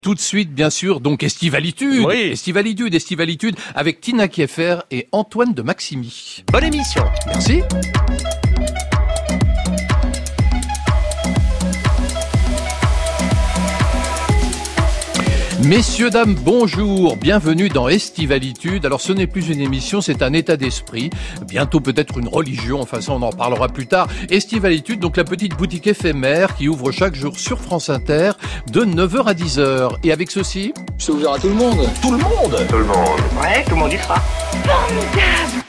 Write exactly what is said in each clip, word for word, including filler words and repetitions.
Tout de suite, bien sûr, donc Estivalitude, oui. Estivalitude, Estivalitude, avec Tina Kieffer et Antoine de Maximi. Bonne émission. Merci. Messieurs, dames, bonjour, bienvenue dans Estivalitude. Alors ce n'est plus une émission, c'est un état d'esprit, bientôt peut-être une religion, enfin ça on en parlera plus tard. Estivalitude, donc la petite boutique éphémère qui ouvre chaque jour sur France Inter de neuf heures à dix heures. Et avec ceci... C'est ouvert à tout le monde. Tout le monde. Tout le monde. Ouais, tout le monde y sera. Formidable.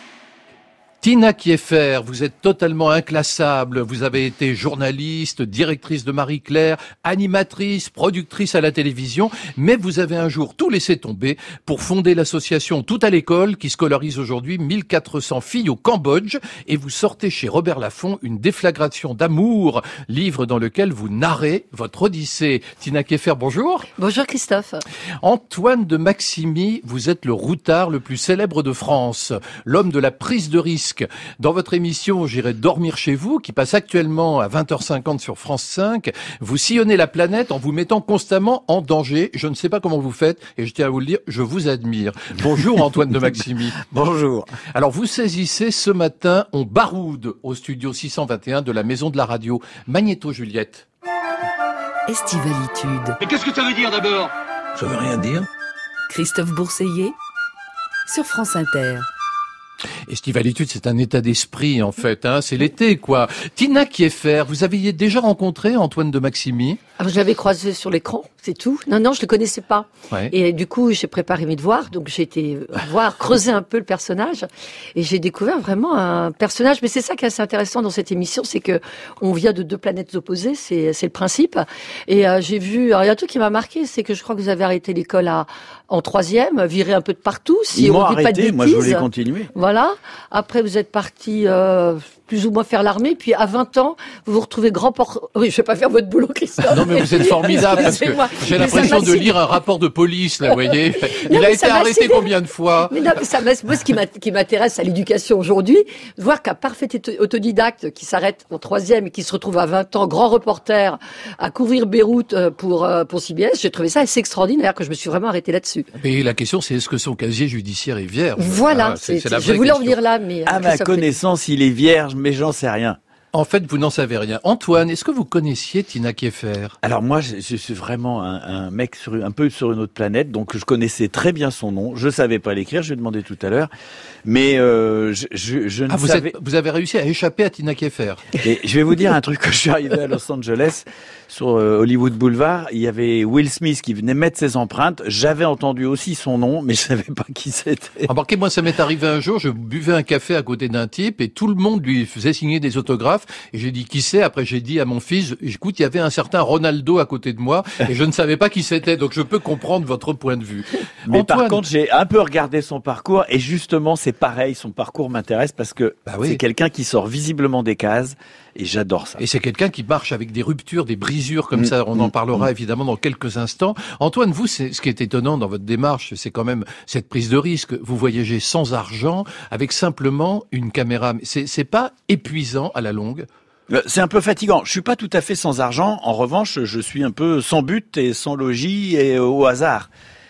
Tina Kieffer, vous êtes totalement inclassable. Vous avez été journaliste, directrice de Marie-Claire, animatrice, productrice à la télévision, mais vous avez un jour tout laissé tomber pour fonder l'association Tout à l'école qui scolarise aujourd'hui mille quatre cents filles au Cambodge, et vous sortez chez Robert Laffont une déflagration d'amour, livre dans lequel vous narrez votre odyssée. Tina Kieffer, bonjour. Bonjour Christophe. Antoine de Maximi, vous êtes le routard le plus célèbre de France, l'homme de la prise de risque. Dans votre émission J'irai dormir chez vous, qui passe actuellement à vingt heures cinquante sur France cinq, vous sillonnez la planète en vous mettant constamment en danger. Je ne sais pas comment vous faites, et je tiens à vous le dire, je vous admire. Bonjour Antoine de Maximi. Bonjour. Alors vous saisissez ce matin, on baroude au studio six cent vingt et un de la Maison de la Radio. Magnéto Juliette. Estivalitude. Mais qu'est-ce que ça veut dire d'abord? Ça veut rien dire. Christophe Bourseillet sur France Inter. Estivalitude, c'est un état d'esprit, en fait, hein. C'est l'été, quoi. Tina Kieffer, vous aviez déjà rencontré Antoine de Maximi? Alors, je l'avais croisé sur l'écran, c'est tout. Non, non, je le connaissais pas. Ouais. Et du coup, j'ai préparé mes devoirs, donc j'ai été voir, creuser un peu le personnage, et j'ai découvert vraiment un personnage. Mais c'est ça qui est assez intéressant dans cette émission, c'est que on vient de deux planètes opposées, c'est c'est le principe. Et euh, j'ai vu, alors il y a un truc qui m'a marqué, c'est que je crois que vous avez arrêté l'école à en troisième, viré un peu de partout. Si Ils on m'ont dit arrêté, pas de bêtises. moi je voulais continuer. Voilà. Après, vous êtes parti euh, plus ou moins faire l'armée. Puis à vingt ans, vous vous retrouvez grand port... Oui, je vais pas faire votre boulot, Christophe. Non, mais vous êtes formidable, parce que j'ai l'impression de lire un rapport de police, là, vous voyez. Il Non, a mais été ça arrêté m'a- combien de fois? Mais non, mais ça m'a- moi, ce qui m'a- qui m'intéresse à l'éducation aujourd'hui, voir qu'un parfait auto- autodidacte qui s'arrête en troisième et qui se retrouve à vingt ans, grand reporter, à couvrir Beyrouth euh, pour, euh, pour C B S, j'ai trouvé ça assez extraordinaire, que je me suis vraiment arrêté là-dessus. Mais la question, c'est est-ce que son casier judiciaire est vierge? Voilà, Ah, c'est- la je vraie voulais en question. venir là, mais... À euh, ma Christophe- connaissance, il est vierge, mais j'en sais rien. En fait, vous n'en savez rien. Antoine, est-ce que vous connaissiez Tina Kieffer? Alors moi, je, je suis vraiment un, un mec sur, un peu sur une autre planète, donc je connaissais très bien son nom. Je savais pas l'écrire, je lui ai demandé tout à l'heure, mais euh, je, je, je ne Ah, vous, savais. êtes, vous avez réussi à échapper à Tina Kieffer. Et je vais vous dire un truc, quand je suis arrivé à Los Angeles, sur euh, Hollywood Boulevard, il y avait Will Smith qui venait mettre ses empreintes. J'avais entendu aussi son nom, mais je savais pas qui c'était. Remarquez, moi, ça m'est arrivé un jour, je buvais un café à côté d'un type et tout le monde lui faisait signer des autographes. Et j'ai dit, qui c'est? Après, j'ai dit à mon fils, écoute, il y avait un certain Ronaldo à côté de moi et je ne savais pas qui c'était. Donc, je peux comprendre votre point de vue. Mais Antoine, par contre, j'ai un peu regardé son parcours et justement, c'est pareil, son parcours m'intéresse parce que Bah oui. c'est quelqu'un qui sort visiblement des cases et j'adore ça. et c'est quelqu'un qui marche avec des ruptures, des brisures comme Mmh, ça. On en mmh, parlera mmh. évidemment dans quelques instants. Antoine, vous, c'est, ce qui est étonnant dans votre démarche, c'est quand même cette prise de risque. Vous voyagez sans argent, avec simplement une caméra. C'est, c'est pas épuisant à la longue? Euh, C'est un peu fatigant. Je suis pas tout à fait sans argent. En revanche, je suis un peu sans but et sans logis et euh, au hasard.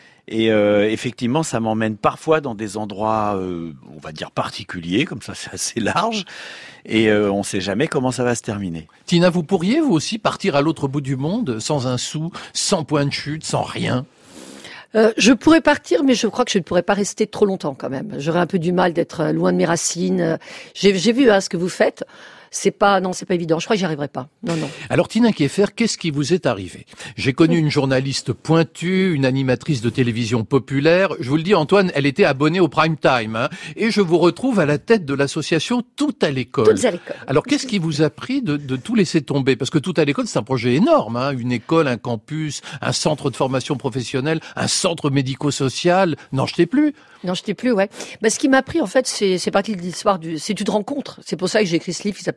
Et euh, effectivement, ça m'emmène parfois dans des endroits, euh, on va dire particuliers, comme ça, c'est assez large. Et euh, on ne sait jamais comment ça va se terminer. Tina, vous pourriez, vous aussi, partir à l'autre bout du monde, sans un sou, sans point de chute, sans rien? Euh, je pourrais partir, mais je crois que je ne pourrais pas rester trop longtemps quand même. J'aurais un peu du mal d'être loin de mes racines. J'ai, j'ai vu hein, ce que vous faites. C'est pas, non, c'est pas évident. Je crois que j'y arriverai pas. Non, non. Alors, Tina Kieffer, qu'est-ce qui vous est arrivé? J'ai connu une journaliste pointue, une animatrice de télévision populaire. Je vous le dis, Antoine, elle était abonnée au prime time, hein, et je vous retrouve à la tête de l'association Tout à l'école. Toutes à l'école. Alors, qu'est-ce qui vous a pris de, de tout laisser tomber? Parce que Tout à l'école, c'est un projet énorme, hein, une école, un campus, un centre de formation professionnelle, un centre médico-social. N'en jetez plus. Non, je t'ai plus, ouais. Bah, ce qui m'a pris, en fait, c'est, c'est parti de l'histoire du, c'est une rencontre. C'est pour ça que j'ai écrit ce livre qui s'appelle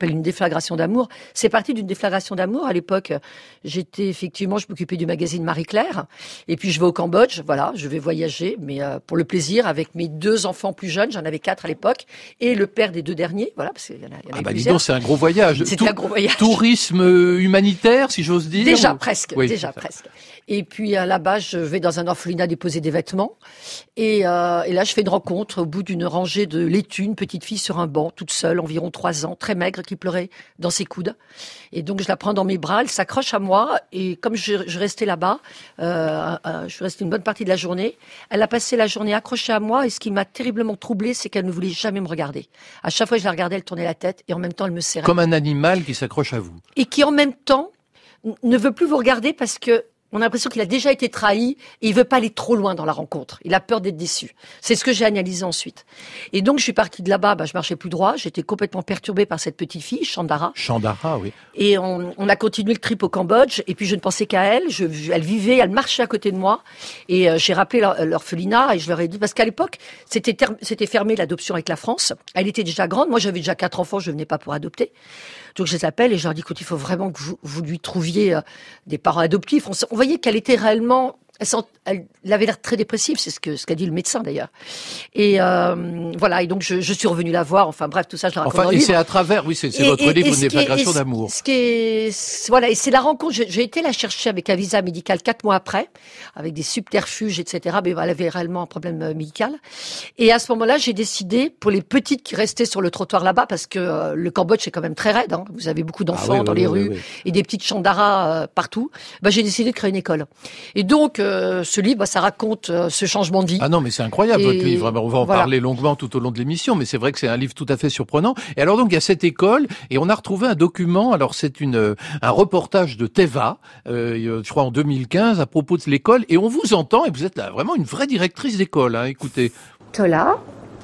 s'appelle une déflagration d'amour. C'est parti d'une déflagration d'amour. À l'époque, j'étais effectivement, je m'occupais du magazine Marie-Claire. Et puis je vais au Cambodge, voilà, je vais voyager, mais euh, pour le plaisir, avec mes deux enfants plus jeunes, j'en avais quatre à l'époque, et le père des deux derniers, voilà, parce qu'il y en a, il y en a Ah bah dis plusieurs. donc, c'est un gros voyage. C'était Tou- un gros voyage. Tourisme euh, humanitaire, si j'ose dire. Déjà ou- presque, Oui, déjà c'est ça. presque. Et puis euh, là-bas, je vais dans un orphelinat déposer des vêtements. Et, euh, et là, je fais une rencontre au bout d'une rangée de laitues, une petite fille sur un banc, toute seule, environ trois ans, très maigre, qui pleurait dans ses coudes. Et donc, je la prends dans mes bras, elle s'accroche à moi. Et comme je, je restais là-bas, euh, euh, je suis restée une bonne partie de la journée, elle a passé la journée accrochée à moi. Et ce qui m'a terriblement troublée, c'est qu'elle ne voulait jamais me regarder. À chaque fois que je la regardais, elle tournait la tête et en même temps, elle me serrait. Comme un animal qui s'accroche à vous. Et qui en même temps n- ne veut plus vous regarder parce que on a l'impression qu'il a déjà été trahi et il veut pas aller trop loin dans la rencontre. Il a peur d'être déçu. C'est ce que j'ai analysé ensuite. Et donc je suis partie de là-bas, bah, je marchais plus droit, j'étais complètement perturbée par cette petite fille, Chandara. Chandara, oui. Et on, on a continué le trip au Cambodge. Et puis je ne pensais qu'à elle. Je, elle vivait, elle marchait à côté de moi. Et euh, j'ai rappelé l'or- l'orphelinat et je leur ai dit parce qu'à l'époque c'était ter- c'était fermé l'adoption avec la France. Elle était déjà grande. Moi j'avais déjà quatre enfants. Je venais pas pour adopter. Donc je les appelle et je leur dis écoute, il faut vraiment que vous, vous lui trouviez euh, des parents adoptifs. On, s- on voyait qu'elle était réellement Elle, sent, elle, elle avait l'air très dépressive, c'est ce que ce qu'a dit le médecin d'ailleurs. Et euh, voilà, et donc je, je suis revenue la voir. Enfin bref, tout ça, je la raconte Enfin, dans le et livre. c'est à travers, oui, c'est c'est Et- votre et- livre, et une ce qui est- déflagration et ce- d'amour. Ce qui est, c'est- voilà, et c'est la rencontre. J'ai, j'ai été la chercher avec un visa médical quatre mois après, avec des subterfuges, et cetera. Mais elle avait réellement un problème euh, médical. Et à ce moment-là, j'ai décidé pour les petites qui restaient sur le trottoir là-bas, parce que euh, le Cambodge c'est quand même très raide. Hein, vous avez beaucoup d'enfants Ah oui, dans oui, les oui, rues oui, oui. et des petites chandaras euh, partout. Bah, j'ai décidé de créer une école. Et donc, euh, ce livre, bah, ça raconte euh, ce changement de vie. Ah non, mais c'est incroyable Et votre livre. On va en voilà. parler longuement tout au long de l'émission, mais c'est vrai que c'est un livre tout à fait surprenant. Et alors donc il y a cette école et on a retrouvé un document. Alors c'est une euh, un reportage de Teva, euh, je crois en deux mille quinze à propos de l'école. Et on vous entend et vous êtes là, vraiment une vraie directrice d'école. Hein, écoutez. Tola,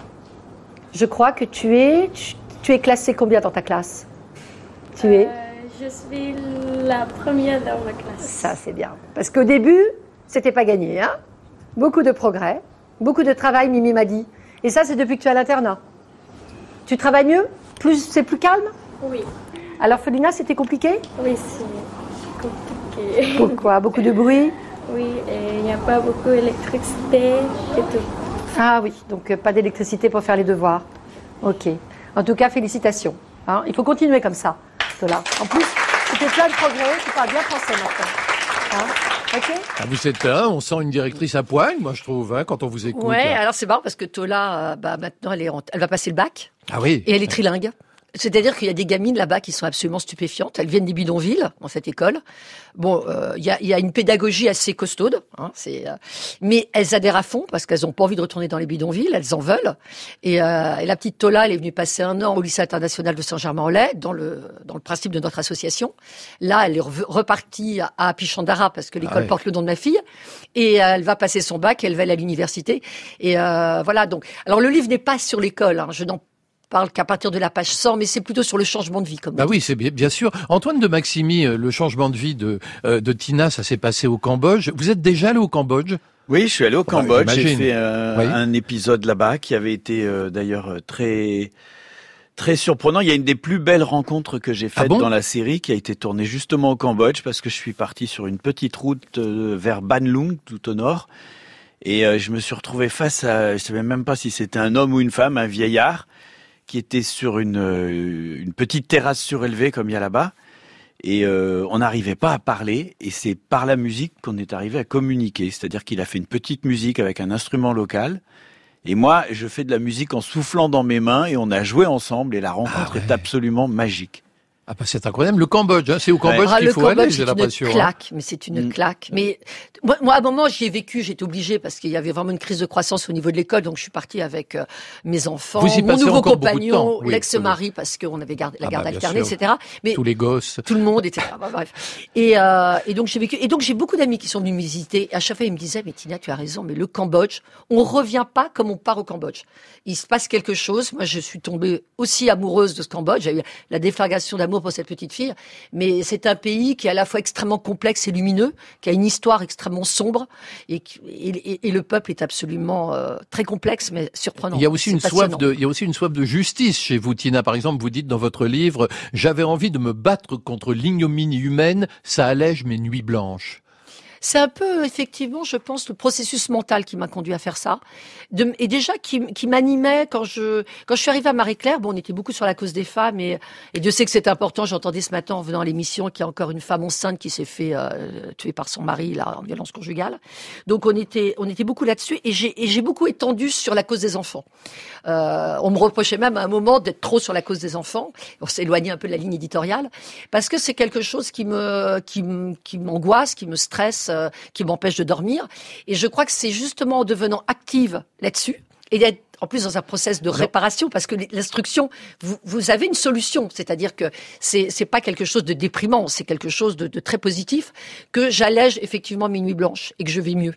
je crois que tu es, tu, tu es classée combien dans ta classe? Tu es? Euh, je suis la première dans ma classe. Ça, c'est bien. Parce qu'au début, c'était pas gagné, hein? Beaucoup de progrès, beaucoup de travail, Mimi m'a dit. Et ça, c'est depuis que tu es à l'internat. Tu travailles mieux? Plus, c'est plus calme? Oui, À l'orphelinat, c'était compliqué? oui, c'est compliqué. Pourquoi? Beaucoup de bruit? Oui, et il n'y a pas beaucoup d'électricité et tout. Ah oui, donc euh, pas d'électricité pour faire les devoirs. Ok. En tout cas, félicitations. Hein, il faut continuer comme ça, Tola. En plus, tu fais plein de progrès, tu parles bien français maintenant. Hein, ok. Ah, vous êtes là, on sent une directrice à poil, moi je trouve, hein, quand on vous écoute. Ouais, alors c'est marrant parce que Tola, euh, bah, maintenant, elle, est en- elle va passer le bac Ah oui. et elle est trilingue. C'est-à-dire qu'il y a des gamines là-bas qui sont absolument stupéfiantes. Elles viennent des bidonvilles, dans cette école. Bon, euh, il y, a, il y a une pédagogie assez costaude, hein, c'est, euh, mais elles adhèrent à fond parce qu'elles n'ont pas envie de retourner dans les bidonvilles, elles en veulent. Et, euh, et la petite Tola, elle est venue passer un an au lycée international de Saint-Germain-en-Laye, dans le, dans le principe de notre association. Là, elle est rev- repartie à, à Pichandara parce que l'école Ah ouais. porte le nom de ma fille. Et euh, elle va passer son bac, elle va aller à l'université. Et euh, voilà, donc. Alors, le livre n'est pas sur l'école, hein, je n'en parle qu'à partir de la page cent, mais c'est plutôt sur le changement de vie, comme Bah on dit. oui, c'est bien, bien sûr. Antoine de Maximi, euh, le changement de vie de, euh, de Tina, ça s'est passé au Cambodge. Vous êtes déjà allé au Cambodge? Oui, je suis allé au Bah, Cambodge, j'ai j'imagine. fait euh, Oui. un épisode là-bas qui avait été euh, d'ailleurs euh, très très surprenant. Il y a une des plus belles rencontres que j'ai faites Ah bon dans la série qui a été tournée justement au Cambodge parce que je suis parti sur une petite route euh, vers Ban Lung, tout au nord, et euh, je me suis retrouvé face à, je savais même pas si c'était un homme ou une femme, un vieillard qui était sur une euh, une petite terrasse surélevée comme il y a là-bas. Et euh, on n'arrivait pas à parler, et c'est par la musique qu'on est arrivé à communiquer. C'est-à-dire qu'il a fait une petite musique avec un instrument local, et moi, je fais de la musique en soufflant dans mes mains, et on a joué ensemble, et la rencontre Ah ouais. est absolument magique. Ah bah c'est incroyable. Le Cambodge, hein, c'est au Cambodge Ah, qu'il le faut Cambodge, aller, c'est j'ai une l'impression. hein. claque, mais c'est une Mm. claque. Mais moi, moi, à un moment, j'y ai vécu, j'étais obligée parce qu'il y avait vraiment une crise de croissance au niveau de l'école, donc je suis partie avec euh, mes enfants, Vous y mon passez nouveau encore beaucoup de compagnon, temps, oui, l'ex-mari, parce qu'on avait gardé la Ah garde bah, bien alternée, sûr. et cetera. Mais Tous les gosses. tout le monde, et cetera. Bah, bref. Et, euh, et donc j'ai vécu. Et donc j'ai beaucoup d'amis qui sont venus me visiter. Et à chaque fois, ils me disaient, mais Tina, tu as raison, mais le Cambodge, on revient pas comme on part au Cambodge. Il se passe quelque chose. Moi, je suis tombée aussi amoureuse de ce Cambodge. J'ai eu la déflagration d'amour. pour cette petite fille, mais c'est un pays qui est à la fois extrêmement complexe et lumineux, qui a une histoire extrêmement sombre, et, et, et le peuple est absolument euh, très complexe, mais surprenant. Il y a aussi c'est une passionnant. soif de, il y a aussi une soif de justice chez vous, Tina. Par exemple, vous dites dans votre livre, j'avais envie de me battre contre l'ignominie humaine, ça allège mes nuits blanches. C'est un peu, effectivement, je pense, le processus mental qui m'a conduit à faire ça. De, et déjà, qui, qui m'animait quand je, quand je suis arrivée à Marie-Claire. Bon, on était beaucoup sur la cause des femmes et, et Dieu sait que c'est important. J'entendais ce matin en venant à l'émission qu'il y a encore une femme enceinte qui s'est fait euh, tuer par son mari, là, en violence conjugale. Donc, on était, on était beaucoup là-dessus et j'ai, et j'ai beaucoup étendu sur la cause des enfants. Euh, on me reprochait même à un moment d'être trop sur la cause des enfants. On s'éloignait un peu de la ligne éditoriale parce que c'est quelque chose qui me, qui, qui m'angoisse, qui me stresse, euh, qui m'empêche de dormir. Et je crois que c'est justement en devenant active là-dessus et d'être en plus dans un process de réparation, parce que l'instruction, vous, vous avez une solution, c'est-à-dire que c'est c'est pas quelque chose de déprimant, c'est quelque chose de, de très positif, que j'allège effectivement mes nuits blanches et que je vais mieux.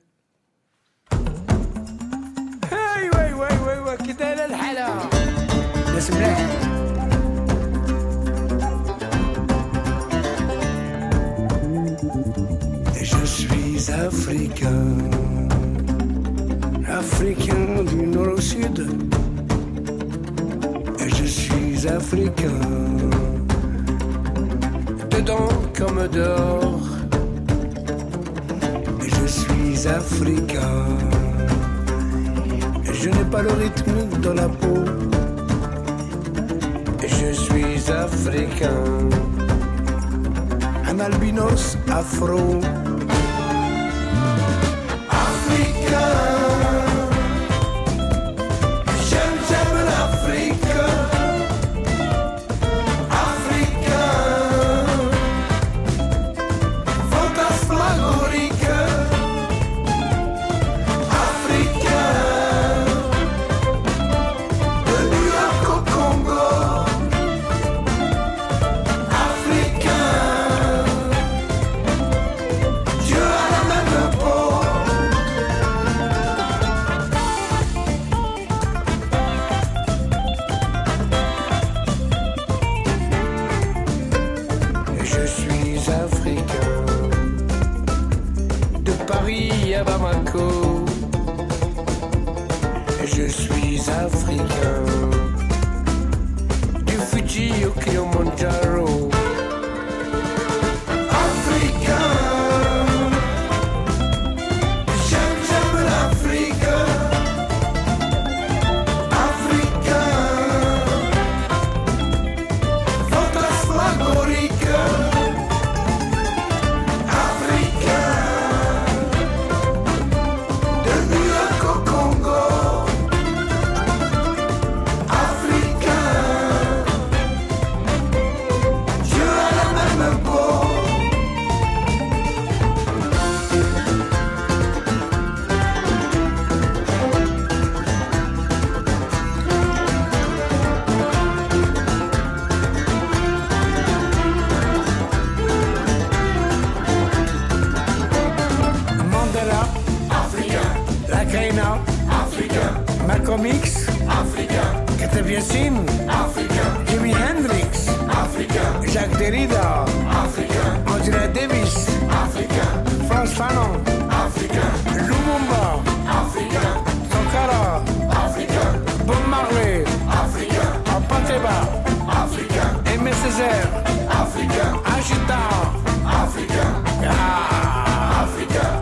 Je suis africain, africain du nord au sud. Et je suis africain, dedans comme dehors. Et je suis africain, et je n'ai pas le rythme dans la peau. Et je suis africain, un albinos afro. Je suis africain, du Fuji au Kilimanjaro. Africain, j'aime, j'aime l'Afrique. Africain, fantasmagorique. Malcolm X, Africain. Kate Biassin, Africain. Jimi Hendrix, Africain. Jacques Derrida, Africain. Angela Davis, Africain. Frantz Fanon, Africain. Lumumba, Africain. Sankara, Africain. Bob Marley, Africain. Apateba, Africain. Aimé Césaire, Africain. Agita, Africain. Ah, Africain.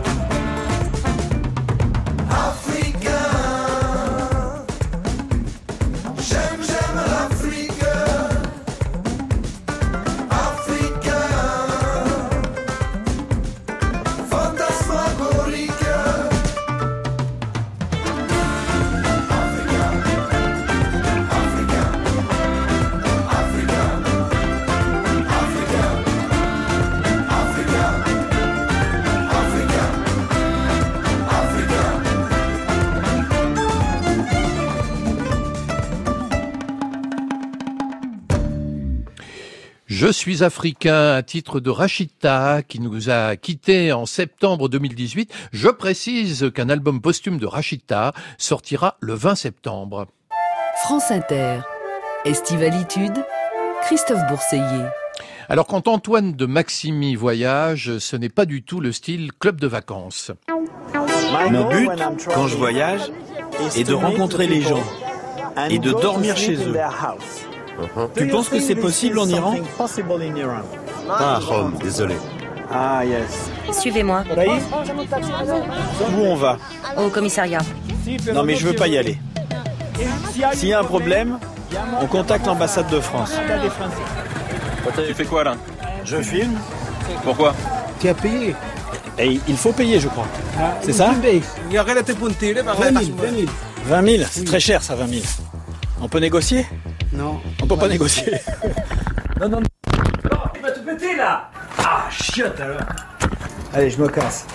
Je suis africain, un titre de Rachita qui nous a quittés en septembre deux mille dix-huit. Je précise qu'un album posthume de Rachita sortira le vingt septembre. France Inter, Estivalitude, Christophe Bourseiller. Alors quand Antoine de Maximi voyage, ce n'est pas du tout le style club de vacances. Mon but, quand je voyage, est de rencontrer les gens et de dormir chez eux. Tu penses que c'est possible en Iran? Pas à Rome, désolé. Ah, yes. Suivez-moi. Où on va? Au commissariat. Non, mais je veux pas y aller. S'il y a un problème, on contacte l'ambassade de France. Tu fais quoi là? Je filme. Pourquoi? Tu as payé. Et il faut payer, je crois. C'est ça? vingt mille, c'est très cher ça, vingt mille. On peut négocier? Non. On peut pas négocier. Non, non, non. Tu vas te péter là. Ah, chiotte alors. Allez, je me casse.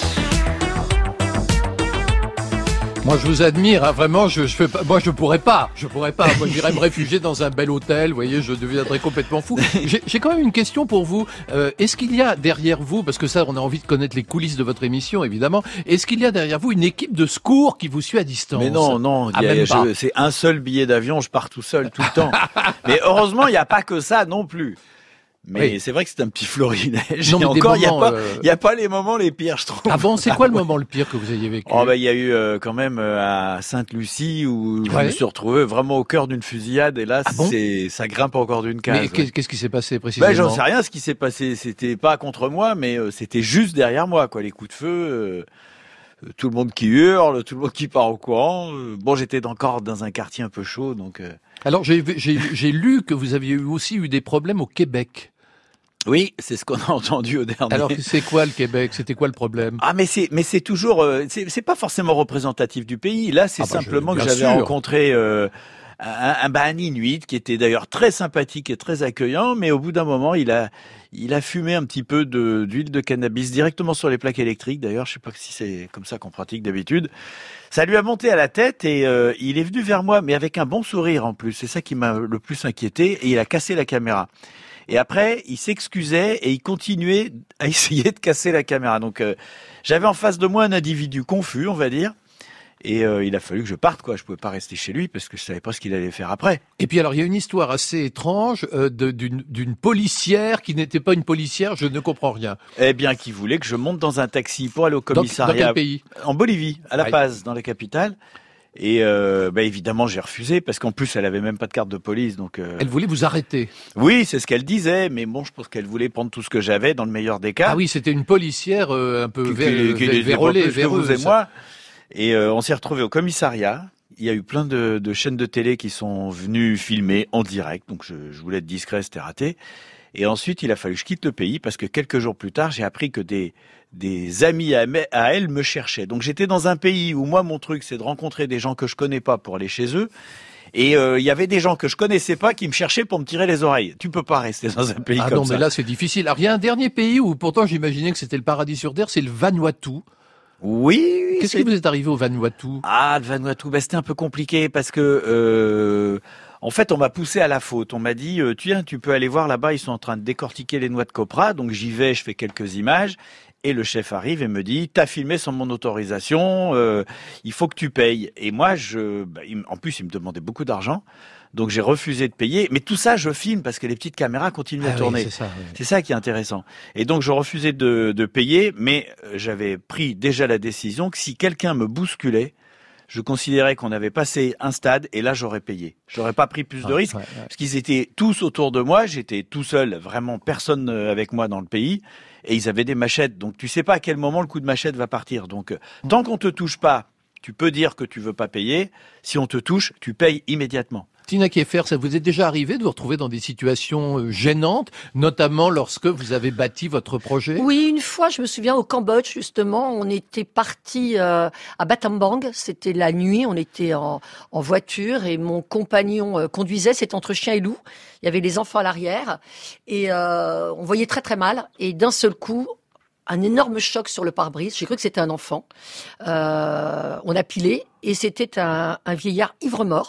Moi, je vous admire, hein, vraiment. Je, je fais pas, moi, je pourrais pas. Je pourrais pas. Moi, j'irais me réfugier dans un bel hôtel. Vous voyez, je deviendrais complètement fou. J'ai, j'ai quand même une question pour vous. Euh, est-ce qu'il y a derrière vous, parce que ça, on a envie de connaître les coulisses de votre émission, évidemment. Est-ce qu'il y a derrière vous une équipe de secours qui vous suit à distance? Mais non, non. Ah, il y a- même pas. je- c'est un seul billet d'avion. Je pars tout seul tout le temps. Mais heureusement, il n'y a pas que ça non plus. Mais Oui. c'est vrai que c'est un petit florilège. Non, mais Et des encore, il n'y a moments, pas, euh, il y a pas les moments les pires, je trouve. Ah bon, c'est quoi le moment le pire que vous ayez vécu? Oh bah il y a eu euh, quand même euh, à Sainte-Lucie où je Ouais. me suis retrouvé vraiment au cœur d'une fusillade et là Ah bon c'est ça grimpe encore d'une case. Mais ouais. qu'est- qu'est-ce qui s'est passé précisément? Ben j'en sais rien ce qui s'est passé, c'était pas contre moi mais euh, c'était juste derrière moi quoi, les coups de feu, euh, euh, tout le monde qui hurle, tout le monde qui part au courant. Euh, bon j'étais encore dans un quartier un peu chaud donc euh... Alors, j'ai, j'ai, j'ai lu que vous aviez eu aussi eu des problèmes au Québec. oui, c'est ce qu'on a entendu au dernier. Alors, c'est quoi le Québec? C'était quoi le problème? Ah mais c'est mais c'est toujours euh, c'est c'est pas forcément représentatif du pays. Là c'est Ah bah, simplement je- que bien j'avais sûr. rencontré euh, un, un, bah, un Inuit qui était d'ailleurs très sympathique et très accueillant, mais au bout d'un moment il a il a fumé un petit peu de d'huile de cannabis directement sur les plaques électriques. D'ailleurs je sais pas si c'est comme ça qu'on pratique d'habitude. Ça lui a monté à la tête et euh, il est venu vers moi mais avec un bon sourire en plus. C'est ça qui m'a le plus inquiété et il a cassé la caméra. Et après, il s'excusait et il continuait à essayer de casser la caméra. Donc, euh, j'avais en face de moi un individu confus, on va dire. Et euh, il a fallu que je parte, quoi. Je pouvais pas rester chez lui parce que je savais pas ce qu'il allait faire après. Et puis alors, il y a une histoire assez étrange euh, de- d'une, d'une policière qui n'était pas une policière, je ne comprends rien. Eh bien, qui voulait que je monte dans un taxi pour aller au Dans, dans commissariat quel pays? en Bolivie, à La Aïe. Paz, dans la capitale. Et euh, bah, évidemment, j'ai refusé parce qu'en plus, elle avait même pas de carte de police. Donc, euh, Elle voulait vous arrêter. oui, c'est ce qu'elle disait. Mais bon, je pense qu'elle voulait prendre tout ce que j'avais, dans le meilleur des cas. Ah oui, c'était une policière euh, un peu qui, vé- qui, qui vé- n'était pas vérolée, plus que vous véreuse. et moi. Et euh, on s'est retrouvés au commissariat. Il y a eu plein de, de chaînes de télé qui sont venues filmer en direct. Donc je, je voulais être discret, c'était raté. Et ensuite, il a fallu que je quitte le pays parce que quelques jours plus tard, j'ai appris que des des amis à, me- à elle me cherchaient. Donc j'étais dans un pays où moi, mon truc, c'est de rencontrer des gens que je connais pas pour aller chez eux. Et euh, il y avait des gens que je connaissais pas qui me cherchaient pour me tirer les oreilles. Tu peux pas rester dans un pays Ah comme non, ça. mais là, c'est difficile. Alors, il y a un dernier pays où pourtant j'imaginais que c'était le paradis sur terre, c'est le Vanuatu. Oui, oui. Qu'est-ce c'est- qui vous est arrivé au Vanuatu? Ah, le Vanuatu, bah, c'était un peu compliqué parce que, euh, en fait, on m'a poussé à la faute. On m'a dit, euh, tiens, tu peux aller voir là-bas, ils sont en train de décortiquer les noix de copra. Donc j'y vais, je fais quelques images. Et le chef arrive et me dit, t'as filmé sans mon autorisation, euh, il faut que tu payes. Et moi, je, bah, il m- en plus, il me demandait beaucoup d'argent. Donc j'ai refusé de payer. Mais tout ça, je filme parce que les petites caméras continuent Ah à oui, tourner. c'est ça, oui. C'est ça qui est intéressant. Et donc je refusais de, de payer, mais euh, j'avais pris déjà la décision que si quelqu'un me bousculait, je considérais qu'on avait passé un stade et là j'aurais payé. J'aurais pas pris plus de Ah, risques ouais, ouais. parce qu'ils étaient tous autour de moi, j'étais tout seul, vraiment personne euh, avec moi dans le pays et ils avaient des machettes. Donc tu sais pas à quel moment le coup de machette va partir. Donc euh, tant qu'on te touche pas, tu peux dire que tu veux pas payer. Si on te touche, tu payes immédiatement. Tina Kieffer, ça vous est déjà arrivé de vous retrouver dans des situations euh, gênantes, notamment lorsque vous avez bâti votre projet? Oui, une fois, je me souviens, au Cambodge, justement, on était parti euh, à Battambang. C'était la nuit, on était en, en voiture et mon compagnon euh, conduisait. C'était entre chien et loup. Il y avait les enfants à l'arrière et euh, on voyait très très mal. Et d'un seul coup, un énorme choc sur le pare-brise. J'ai cru que c'était un enfant. Euh, on a pilé et c'était un, un vieillard ivre-mort.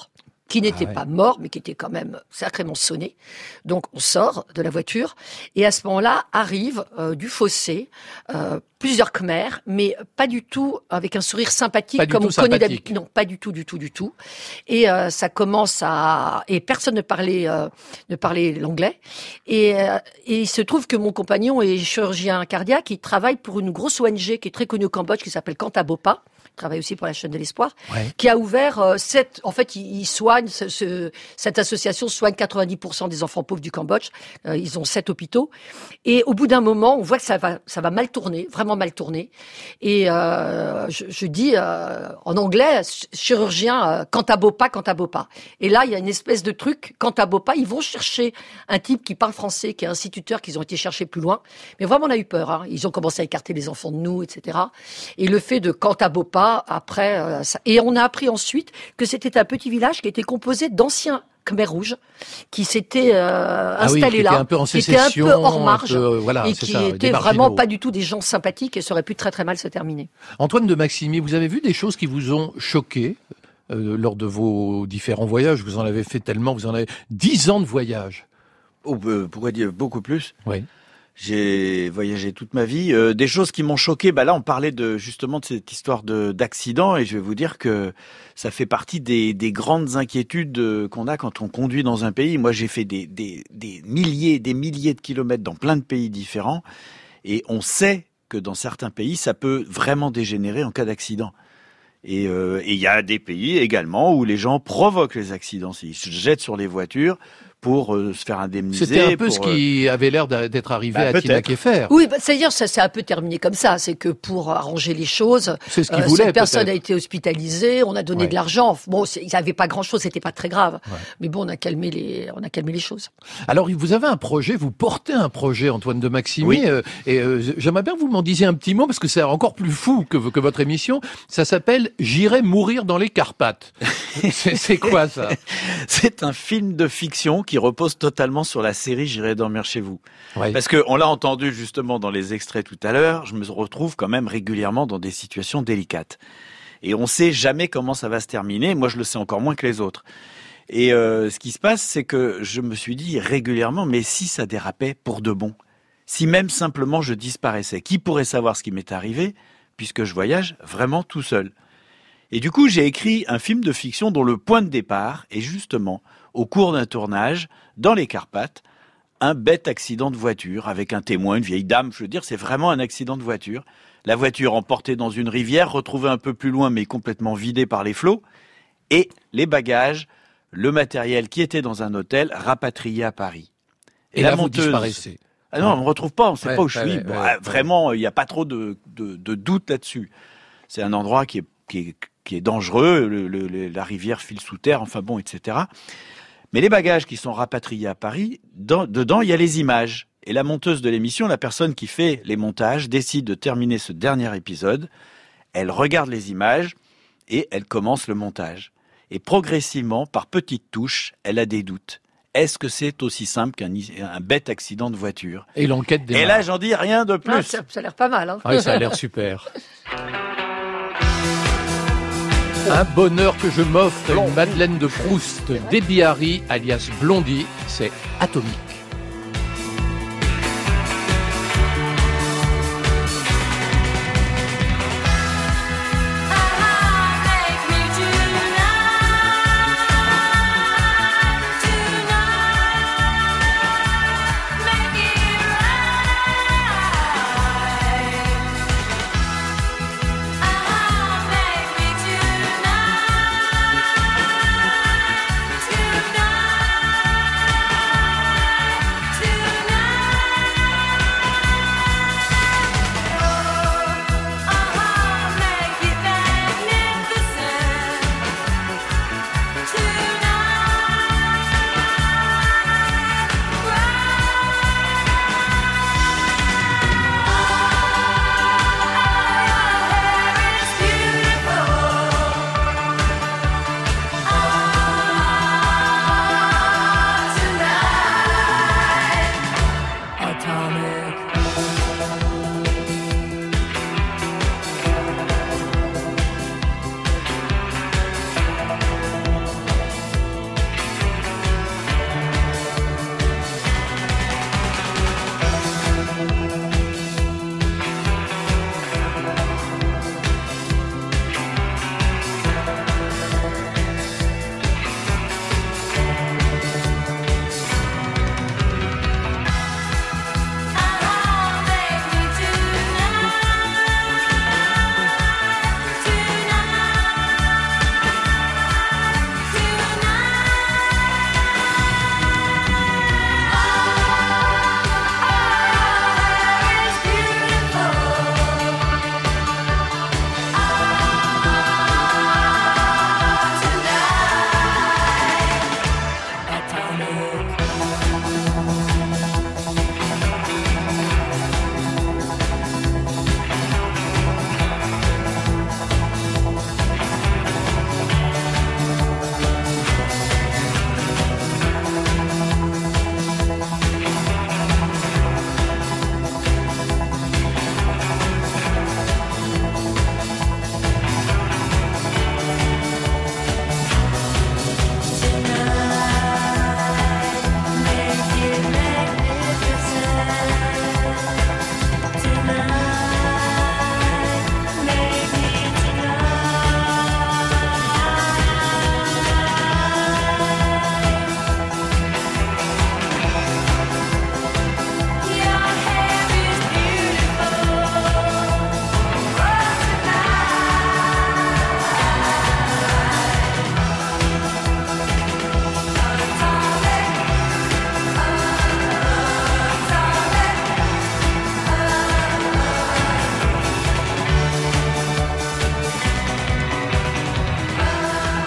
qui n'était Ah ouais. pas mort, mais qui était quand même sacrément sonné. Donc on sort de la voiture, et à ce moment-là arrive euh, du fossé euh, plusieurs Khmers, mais pas du tout avec un sourire sympathique Pas du comme tout on connaît sympathique. d'habitude. Non, pas du tout, du tout, du tout. Et euh, ça commence à... Et personne ne parlait, euh, ne parlait l'anglais. Et, euh, et il se trouve que mon compagnon est chirurgien cardiaque, il travaille pour une grosse O N G qui est très connue au Cambodge, qui s'appelle Kantabopa. Il travaille aussi pour la chaîne de l'espoir, Ouais. qui a ouvert euh, sept. En fait, il, il soigne ce, ce- cette association soigne quatre-vingt-dix pour cent des enfants pauvres du Cambodge. Euh, ils ont sept hôpitaux. Et au bout d'un moment, on voit que ça va, ça va mal tourner, vraiment mal tourner. Et euh, je, je dis euh, en anglais, ch- chirurgien euh, Kantabopa, Kantabopa. Et là, il y a une espèce de truc Kantabopa. Ils vont chercher un type qui parle français, qui est instituteur, qu'ils ont été chercher plus loin. Mais vraiment, on a eu peur. Hein. Ils ont commencé à écarter les enfants de nous, et cetera. Et le fait de Kantabopa, après, euh, ça... et on a appris ensuite que c'était un petit village qui était composé d'anciens Khmers rouges qui s'étaient euh, Ah oui, installés qui là, étaient un peu en qui étaient un sécession, peu hors un marge, peu, voilà, et c'est qui ça, des étaient marginaux. vraiment pas du tout des gens sympathiques, et ça aurait pu très très mal se terminer. Antoine de Maximi, vous avez vu des choses qui vous ont choqué euh, lors de vos différents voyages? Vous en avez fait tellement, vous en avez dix ans de voyage. Oh, euh, pourrait dire beaucoup plus. Oui. J'ai voyagé toute ma vie. Euh, des choses qui m'ont choqué. Bah là, on parlait de justement de cette histoire de d'accident, et je vais vous dire que ça fait partie des, des grandes inquiétudes euh, qu'on a quand on conduit dans un pays. Moi, j'ai fait des, des, des milliers, des milliers de kilomètres dans plein de pays différents, et on sait que dans certains pays, ça peut vraiment dégénérer en cas d'accident. Et euh, et il y a des pays également où les gens provoquent les accidents. Ils se jettent sur les voitures pour euh, se faire indemniser. C'était un peu pour, ce qui avait l'air d'a- d'être arrivé Bah, à Tina peut-être. Keffer. Oui, bah, c'est-à-dire ça s'est un peu terminé comme ça. C'est que pour arranger les choses, C'est ce qu'il euh, voulait, cette personne peut-être. a été hospitalisée, on a donné Ouais. de l'argent. Bon, c'est- il n'y avait pas grand-chose, c'était pas très grave. Ouais. Mais bon, on a calmé les, on a calmé les choses. Alors, vous avez un projet, vous portez un projet, Antoine de Maximi, Oui. euh, et euh, j'aimerais bien que vous m'en disiez un petit mot, parce que c'est encore plus fou que, que votre émission. Ça s'appelle « J'irai mourir dans les Carpates ». C'est c'est quoi ça? C'est un film de fiction qui repose totalement sur la série J'irai dormir chez vous. Ouais. Parce que on l'a entendu justement dans les extraits tout à l'heure, je me retrouve quand même régulièrement dans des situations délicates. Et on sait jamais comment ça va se terminer. Moi, je le sais encore moins que les autres. Et euh, ce qui se passe, c'est que je me suis dit régulièrement, mais si ça dérapait pour de bon, si même simplement je disparaissais, qui pourrait savoir ce qui m'est arrivé, puisque je voyage vraiment tout seul. Et du coup, j'ai écrit un film de fiction dont le point de départ est justement, au cours d'un tournage, dans les Carpates, un bête accident de voiture avec un témoin, une vieille dame. Je veux dire, c'est vraiment un accident de voiture. La voiture emportée dans une rivière, retrouvée un peu plus loin, mais complètement vidée par les flots. Et les bagages, le matériel qui était dans un hôtel, rapatrié à Paris. Et, là, vous disparaissez. Ah non, on ne me retrouve pas, on ne sait Ouais, pas où je ouais, suis. ouais, Bon, ouais, ah, ouais. Vraiment, il n'y a pas trop de, de, de doute là-dessus. C'est un endroit qui est, qui est, qui est dangereux, le, le, le- la rivière file sous terre, enfin bon, et cetera. Mais les bagages qui sont rapatriés à Paris, dans, dedans, il y a les images. Et la monteuse de l'émission, la personne qui fait les montages, décide de terminer ce dernier épisode. Elle regarde les images et elle commence le montage. Et progressivement, par petites touches, elle a des doutes. Est-ce que c'est aussi simple qu'un un bête accident de voiture? Et l'enquête démarre. Et là, j'en dis rien de plus. Ah, ça, ça a l'air pas mal. Hein. Ouais, ça a l'air super. Un bonheur que je m'offre, une Madeleine de Proust, Debbie Harry, alias Blondie, c'est atomique. Tonight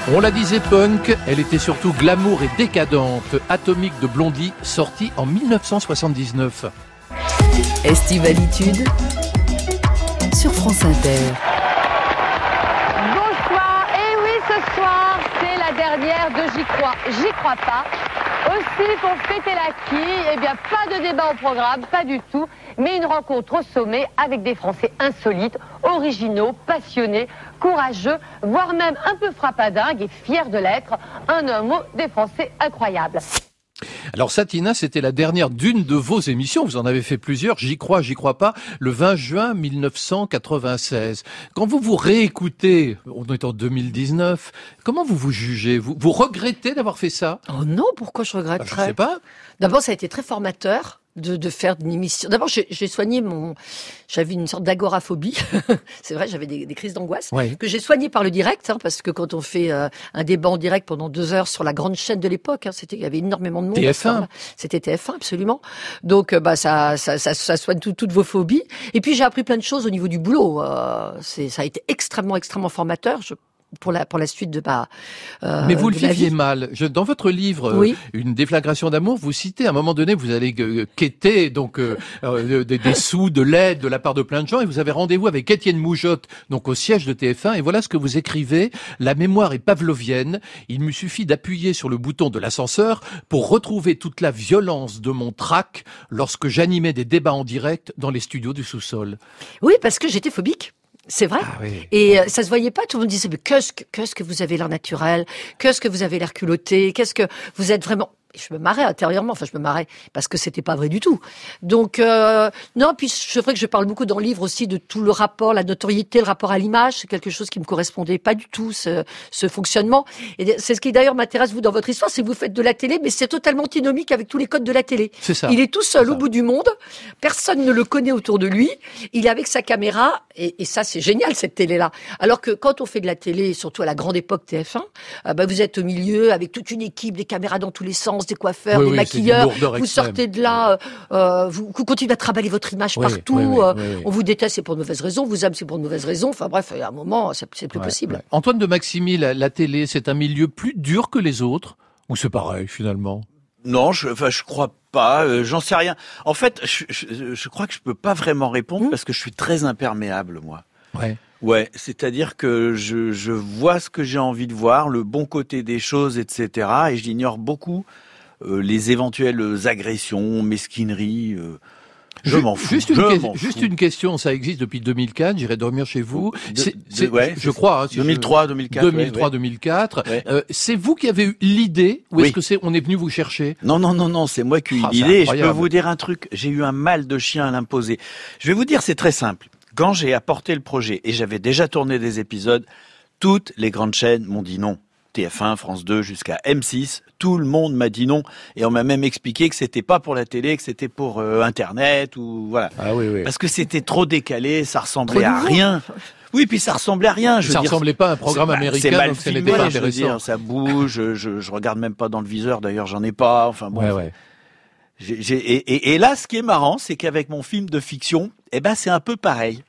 On la disait punk, elle était surtout glamour et décadente. Atomique de Blondie, sortie en dix-neuf cent soixante-dix-neuf. Estivalitude sur France Inter. Bonsoir, et oui, ce soir, c'est la dernière de J'y crois, J'y crois pas. Aussi, pour fêter la quille, eh bien, pas de débat au programme, pas du tout, mais une rencontre au sommet avec des Français insolites, originaux, passionnés, courageux, voire même un peu frappadingues et fiers de l'être. Un homme des Français incroyables. Alors ça, Tina, c'était la dernière d'une de vos émissions. Vous en avez fait plusieurs. J'y crois, j'y crois pas. Le vingt juin mille neuf cent quatre-vingt-seize. Quand vous vous réécoutez, on est en deux mille dix-neuf, comment vous vous jugez? Vous, vous regrettez d'avoir fait ça? Oh non, pourquoi je regretterais? Je sais pas. D'abord, ça a été très formateur. De, de faire une émission. D'abord, j'ai, j'ai soigné mon, j'avais une sorte d'agoraphobie. C'est vrai, j'avais des, des crises d'angoisse ouais. que j'ai soigné par le direct, hein, parce que quand on fait euh, un débat en direct pendant deux heures sur la grande chaîne de l'époque, hein, c'était, il y avait énormément de monde. T F un. C'était T F un, absolument. Donc, euh, bah, ça, ça, ça, ça soigne tout, toutes vos phobies. Et puis, j'ai appris plein de choses au niveau du boulot. Euh, c'est, ça a été extrêmement, extrêmement formateur. Je, pour la pour la suite de ma euh, mais vous le viviez viviez mal. Je, dans votre livre oui. euh, Une déflagration d'amour, vous citez à un moment donné, vous allez euh, quêter donc euh, euh, des, des sous, de l'aide de la part de plein de gens, et vous avez rendez-vous avec Étienne Moujotte, donc au siège de T F un, et voilà ce que vous écrivez: la mémoire est pavlovienne. Il me suffit d'appuyer sur le bouton de l'ascenseur pour retrouver toute la violence de mon trac lorsque j'animais des débats en direct dans les studios du sous-sol. Oui, parce que j'étais phobique. C'est vrai. Ah oui. Et euh, ça se voyait pas. Tout le monde disait, mais qu'est-ce que, qu'est-ce que vous avez l'air naturel? Qu'est-ce que vous avez l'air culotté? Qu'est-ce que vous êtes vraiment? Et je me marrais intérieurement. Enfin, je me marrais parce que c'était pas vrai du tout. Donc, euh, non, puis c'est vrai que je parle beaucoup dans le livre aussi de tout le rapport, la notoriété, le rapport à l'image. C'est quelque chose qui me correspondait pas du tout, ce, ce fonctionnement. Et c'est ce qui d'ailleurs m'intéresse, vous, dans votre histoire, c'est que vous faites de la télé, mais c'est totalement antinomique avec tous les codes de la télé. C'est ça. Il est tout seul au bout du monde. Personne ne le connaît autour de lui. Il est avec sa caméra. Et, et ça, c'est génial, cette télé-là. Alors que quand on fait de la télé, surtout à la grande époque T F un, euh, bah, vous êtes au milieu avec toute une équipe, des caméras dans tous les sens, des coiffeurs, oui, des oui, maquilleurs. Vous extrême. sortez de là, euh, vous, vous continuez à travailler votre image oui, partout. oui, oui, euh, oui, oui. On vous déteste, c'est pour de mauvaises raisons. On vous aime, c'est pour de mauvaises raisons. Enfin bref, à un moment, c'est, c'est plus ouais, possible. Ouais. Antoine de Maximi, la, la télé, c'est un milieu plus dur que les autres? Ou c'est pareil, finalement? Non, je, enfin, je crois pas. Euh, j'en sais rien. En fait, je, je, je crois que je peux pas vraiment répondre mmh. parce que je suis très imperméable, moi. Ouais. Ouais, c'est-à-dire que je, je vois ce que j'ai envie de voir, le bon côté des choses, et cetera. Et j'ignore beaucoup euh, les éventuelles agressions, mesquineries. Euh, je, je m'en fous. Juste, une, je que- m'en juste fous. une question, ça existe depuis deux mille quatre. J'irai dormir chez vous. De, c'est, de, c'est, ouais, je crois. Hein, si deux mille trois, deux mille quatre. deux mille trois, ouais, ouais. deux mille quatre. Ouais. Euh, c'est vous qui avez eu l'idée, ou est-ce Oui. que c'est on est venu vous chercher? Non, non, non, non, c'est moi qui ai eu Ah, c'est l'idée. Je incroyable. peux vous dire un truc. J'ai eu un mal de chien à l'imposer. Je vais vous dire, c'est très simple. Quand j'ai apporté le projet, et j'avais déjà tourné des épisodes, toutes les grandes chaînes m'ont dit non. T F un, France deux, jusqu'à M six, tout le monde m'a dit non. Et on m'a même expliqué que c'était pas pour la télé, que c'était pour euh, Internet, ou voilà. Ah oui, oui. Parce que c'était trop décalé, ça ressemblait Trop à nouveau. rien. Oui, puis ça ressemblait à rien. Je Ça veux dire, ressemblait pas à un programme c'est- américain, C'est mal donc ça filmé, n'était pas je veux intéressant. dire, ça bouge, je, je, je regarde même pas dans le viseur, d'ailleurs j'en ai pas, enfin bon. Ouais, ouais. J'ai, j'ai, et, et, et là, ce qui est marrant, c'est qu'avec mon film de fiction, eh ben, c'est un peu pareil.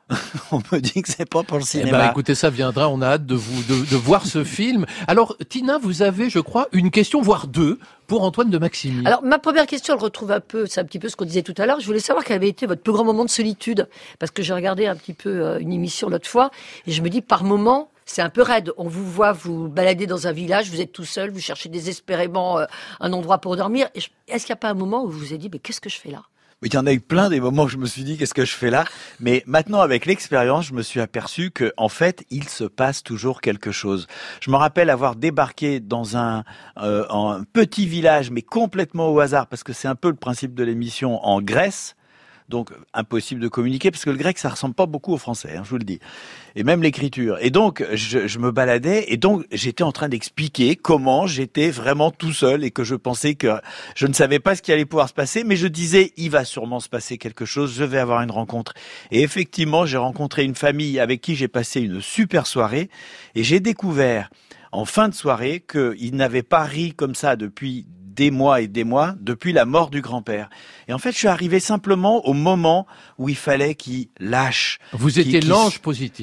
On me dit que c'est pas pour le Eh cinéma. ben, écoutez, ça viendra. On a hâte de vous de, de voir ce film. Alors, Tina, vous avez, je crois, une question, voire deux, pour Antoine de Maximi. Alors, ma première question, elle retrouve un peu, c'est un petit peu ce qu'on disait tout à l'heure. Je voulais savoir quel avait été votre plus grand moment de solitude. Parce que j'ai regardé un petit peu euh, une émission l'autre fois, et je me dis, par moment, c'est un peu raide. On vous voit vous balader dans un village, vous êtes tout seul, vous cherchez désespérément euh, un endroit pour dormir. Et je- est-ce qu'il n'y a pas un moment où vous vous êtes dit, mais qu'est-ce que je fais là? Mais il y en a eu plein des moments où je me suis dit qu'est-ce que je fais là. Mais maintenant, avec l'expérience, je me suis aperçu que, en fait, il se passe toujours quelque chose. Je me rappelle avoir débarqué dans un, euh, un petit village, mais complètement au hasard, parce que c'est un peu le principe de l'émission, en Grèce. Donc, impossible de communiquer, parce que le grec, ça ressemble pas beaucoup au français, hein, je vous le dis. Et même l'écriture. Et donc, je, je me baladais, et donc, j'étais en train d'expliquer comment j'étais vraiment tout seul, et que je pensais que je ne savais pas ce qui allait pouvoir se passer, mais je disais, il va sûrement se passer quelque chose, je vais avoir une rencontre. Et effectivement, j'ai rencontré une famille avec qui j'ai passé une super soirée, et j'ai découvert, en fin de soirée, qu'ils n'avaient pas ri comme ça depuis des mois et des mois, depuis la mort du grand-père. Et en fait, je suis arrivé simplement au moment où il fallait qu'il lâche. Vous qu'il- étiez qu'il- l'ange positif.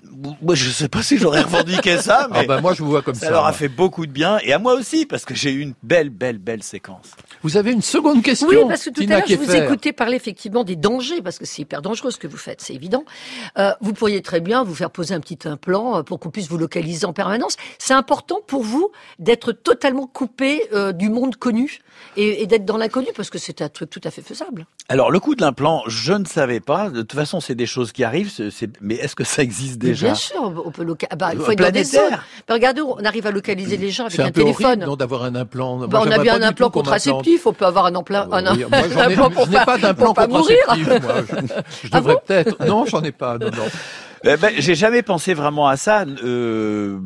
Moi, je sais pas si j'aurais revendiqué ça, mais ah bah moi je vous vois comme ça. Ça leur a fait beaucoup de bien, et à moi aussi, parce que j'ai eu une belle, belle, belle séquence. Vous avez une seconde question, Oui, parce que tout Tina à l'heure, je vous Kieffer. écoutais parler effectivement des dangers, parce que c'est hyper dangereux ce que vous faites, c'est évident. Euh, vous pourriez très bien vous faire poser un petit implant pour qu'on puisse vous localiser en permanence. C'est important pour vous d'être totalement coupé euh, du monde connu et, et d'être dans l'inconnu, parce que c'est un truc tout à fait faisable. Alors, le coup de l'implant, je ne savais pas. De toute façon, c'est des choses qui arrivent. C'est, c'est... Mais est-ce que ça existe déjà ? Bien sûr, on peut localiser. Ah bah, il faut Euh, être dans des zones. planétaire. Ben, regardez, on arrive à localiser les gens avec C'est un, un peu téléphone. horrible, non, d'avoir un implant. Moi, Ben, on a j'aimerais bien pas un du implant tout qu'on contraceptif, on peut avoir un implant, un, m'implante. Oui, moi, j'en ai, implant pour je n'ai pas d'implant pour pas mourir. contraceptif, moi. Je, je Ah devrais bon peut-être. Non, j'en ai pas. Non, non. Eh ben, j'ai jamais pensé vraiment à ça. Euh...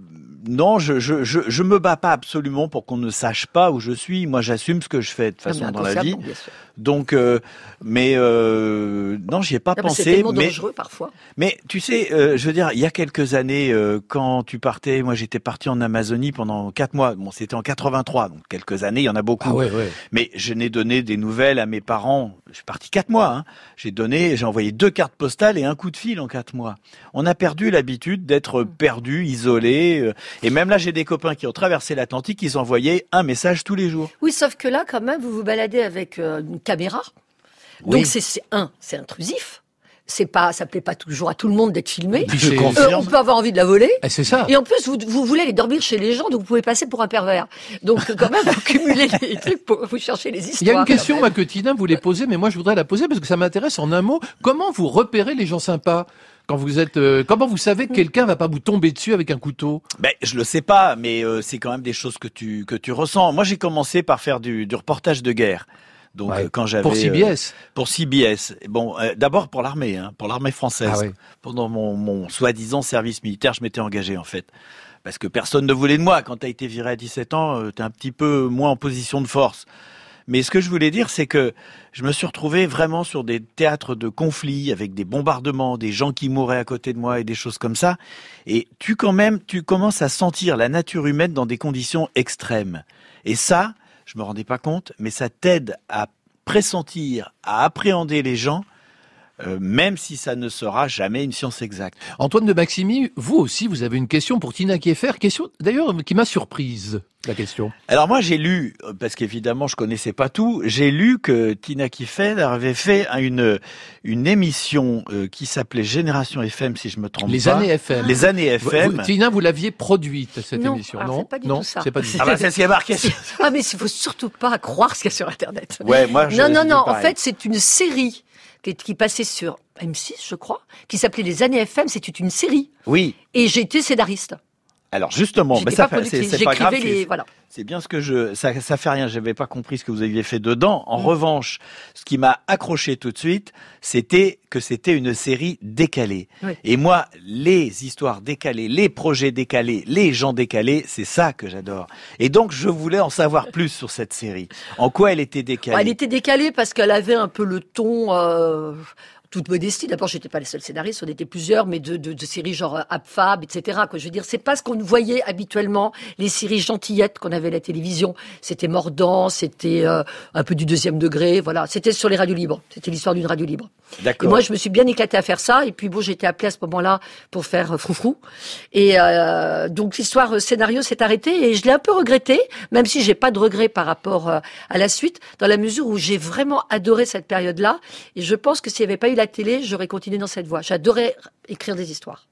Non, je, je, je, je me bats pas absolument pour qu'on ne sache pas où je suis. Moi, j'assume ce que je fais de toute façon Ah, dans la vie. bien sûr. Donc, euh, mais euh, non, j'y ai pas Ah, bah, c'est pensé. tellement Mais, dangereux parfois. mais tu sais, euh, je veux dire, il y a quelques années, euh, quand tu partais, moi, j'étais parti en Amazonie pendant quatre mois. Bon, c'était en quatre-vingt-trois, donc quelques années, il y en a beaucoup. Ah ouais, ouais. Mais je n'ai donné des nouvelles à mes parents. Je suis parti quatre mois. Hein. J'ai donné, j'ai envoyé deux cartes postales et un coup de fil en quatre mois. On a perdu l'habitude d'être perdu, isolé. Euh, et même là, j'ai des copains qui ont traversé l'Atlantique, ils envoyaient un message tous les jours. Oui, sauf que là, quand même, vous vous baladez avec euh, une caméra. Oui. Donc, c'est, c'est un, c'est intrusif. C'est pas, ça plaît pas toujours à tout le monde d'être filmé. Puis c'est- Euh, on peut avoir envie de la voler. Eh, c'est ça. Et en plus, vous, vous voulez aller dormir chez les gens, donc vous pouvez passer pour un pervers. Donc, quand même, vous cumulez les trucs pour vous chercher les histoires. Il y a une question moi, que Tina voulait poser, mais moi je voudrais la poser parce que ça m'intéresse en un mot. Comment vous repérez les gens sympas quand vous êtes euh, Comment vous savez que quelqu'un va pas vous tomber dessus avec un couteau? Ben, je le sais pas, mais euh, c'est quand même des choses que tu que tu ressens. Moi, j'ai commencé par faire du, du reportage de guerre. Donc, Ouais. euh, quand j'avais Pour C B S. euh, pour C B S. Bon, euh, d'abord pour l'armée, hein, pour l'armée française. Ah ouais. Pendant mon, mon soi-disant service militaire, je m'étais engagé en fait, parce que personne ne voulait de moi. Quand t'as été viré à dix-sept ans, euh, t'es un petit peu moins en position de force. Mais ce que je voulais dire, c'est que je me suis retrouvé vraiment sur des théâtres de conflits, avec des bombardements, des gens qui mouraient à côté de moi et des choses comme ça. Et tu quand même, tu commences à sentir la nature humaine dans des conditions extrêmes. Et ça, je me rendais pas compte, mais ça t'aide à pressentir, à appréhender les gens, euh, même si ça ne sera jamais une science exacte. Antoine de Maximi, vous aussi, vous avez une question pour Tina Kieffer. Question d'ailleurs qui m'a surprise. La question. Alors moi j'ai lu, parce qu'évidemment je connaissais pas tout, j'ai lu que Tina Kieffer avait fait une une émission euh, qui s'appelait Génération F M, si je me trompe Les pas. années F M. Les années F M. Vous, vous, Tina, vous l'aviez produite cette Non, émission, alors, non c'est pas du Non, tout ça. c'est pas du tout. Ah bah c'est ce qui est marqué. Ah, mais il faut surtout pas croire ce qu'il y a sur Internet. Ouais, moi je Non, non, je dis non. En pareil. fait, c'est une série qui, qui passait sur M six, je crois, qui s'appelait Les années F M. C'était une série. Oui. Et j'ai été scénariste. Alors justement, J'étais mais ça pas fait- c'est, productrice. c'est pas grave. J'écrivais les, c'est- voilà. C'est bien ce que je, ça, ça fait rien. J'avais pas compris ce que vous aviez fait dedans. En Mm. revanche, ce qui m'a accroché tout de suite, c'était que c'était une série décalée. Oui. Et moi, les histoires décalées, les projets décalés, les gens décalés, c'est ça que j'adore. Et donc, je voulais en savoir plus sur cette série. En quoi elle était décalée? Elle était décalée parce qu'elle avait un peu le ton, euh, toute modestie. D'abord, j'étais pas les seuls scénaristes, on était plusieurs, mais de, de, de séries genre Abfab, et cetera. Quoi. Je veux dire, c'est pas ce qu'on voyait habituellement, les séries gentillettes qu'on avait à la télévision. C'était mordant, c'était euh, un peu du deuxième degré, voilà. C'était sur les radios libres. C'était l'histoire d'une radio libre. D'accord. Et moi, je me suis bien éclatée à faire ça. Et puis bon, j'ai été appelée à ce moment-là pour faire euh, Froufrou. Et euh, donc l'histoire euh, scénario s'est arrêtée et je l'ai un peu regretté, même si j'ai pas de regret par rapport euh, à la suite, dans la mesure où j'ai vraiment adoré cette période-là. Et je pense que s'il n'y avait pas eu la télé, j'aurais continué dans cette voie. J'adorais écrire des histoires.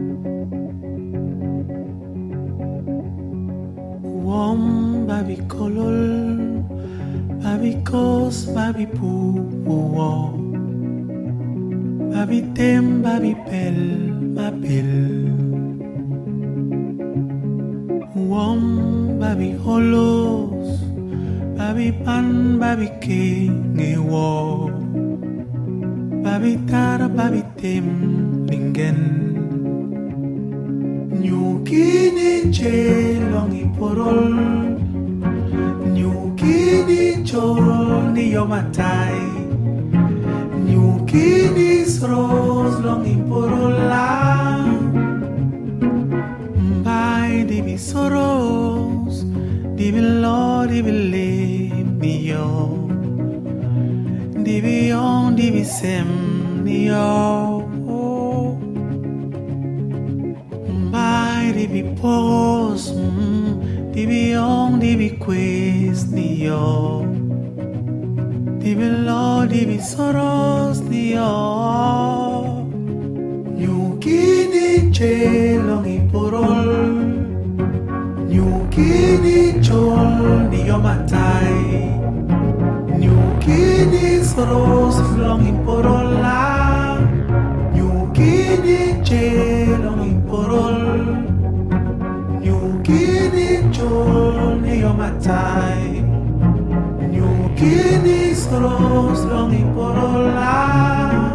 Wom babi kolol, babi kos, babi pou wo, babi tem, babi pel, ma pel. Wom babi holos, babi pan, babi king wo, babi tar, babi tem, lingen. Nyukini chelongi porol, nyukini chol ni yomatai, nyukini sros longi porola, mbai dibi soros, dibi lo dibi le mio, dibi on dibi sem mio. dibi poros, mm, dibi ong, dibi quiz, ni yo. Dibi lo, dibi soros, ni yo. Nyukini chelong iporol, nyukini chol, ni yo matai. Nyukini soros, long iporola. Nyukini chelong iporol, nyukini chol, ni yo matai. Nyukini soros, long iporola.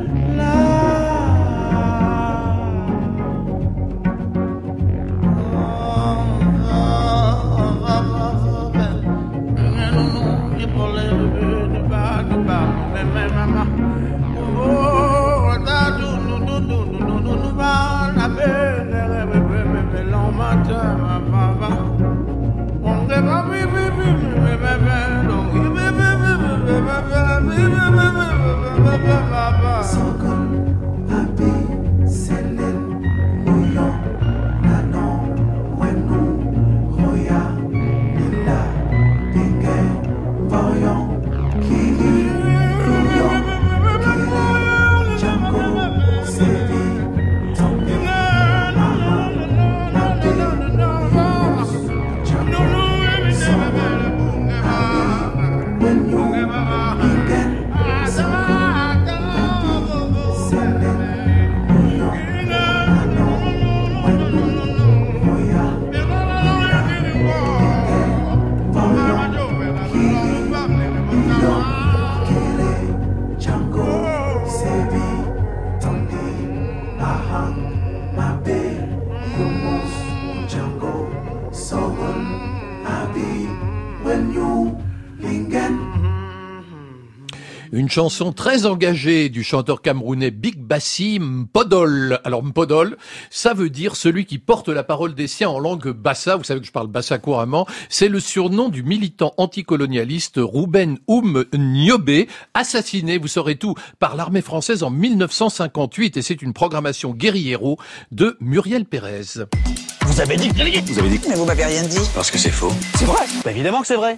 Une chanson très engagée du chanteur camerounais Big Bassi Mpodol. Alors Mpodol, ça veut dire celui qui porte la parole des siens en langue bassa. Vous savez que je parle bassa couramment. C'est le surnom du militant anticolonialiste Rouben Oum Niobé, assassiné, vous saurez tout, par l'armée française en mille neuf cent cinquante-huit. Et c'est une programmation guérillero de Muriel Pérez. Vous avez dit que vous avez dit Mais vous m'avez rien dit. Parce que c'est faux. C'est vrai. Bah évidemment que c'est vrai.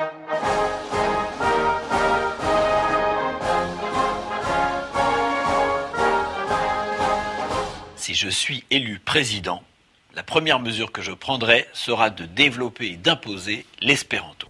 Si je suis élu président, la première mesure que je prendrai sera de développer et d'imposer l'espéranto.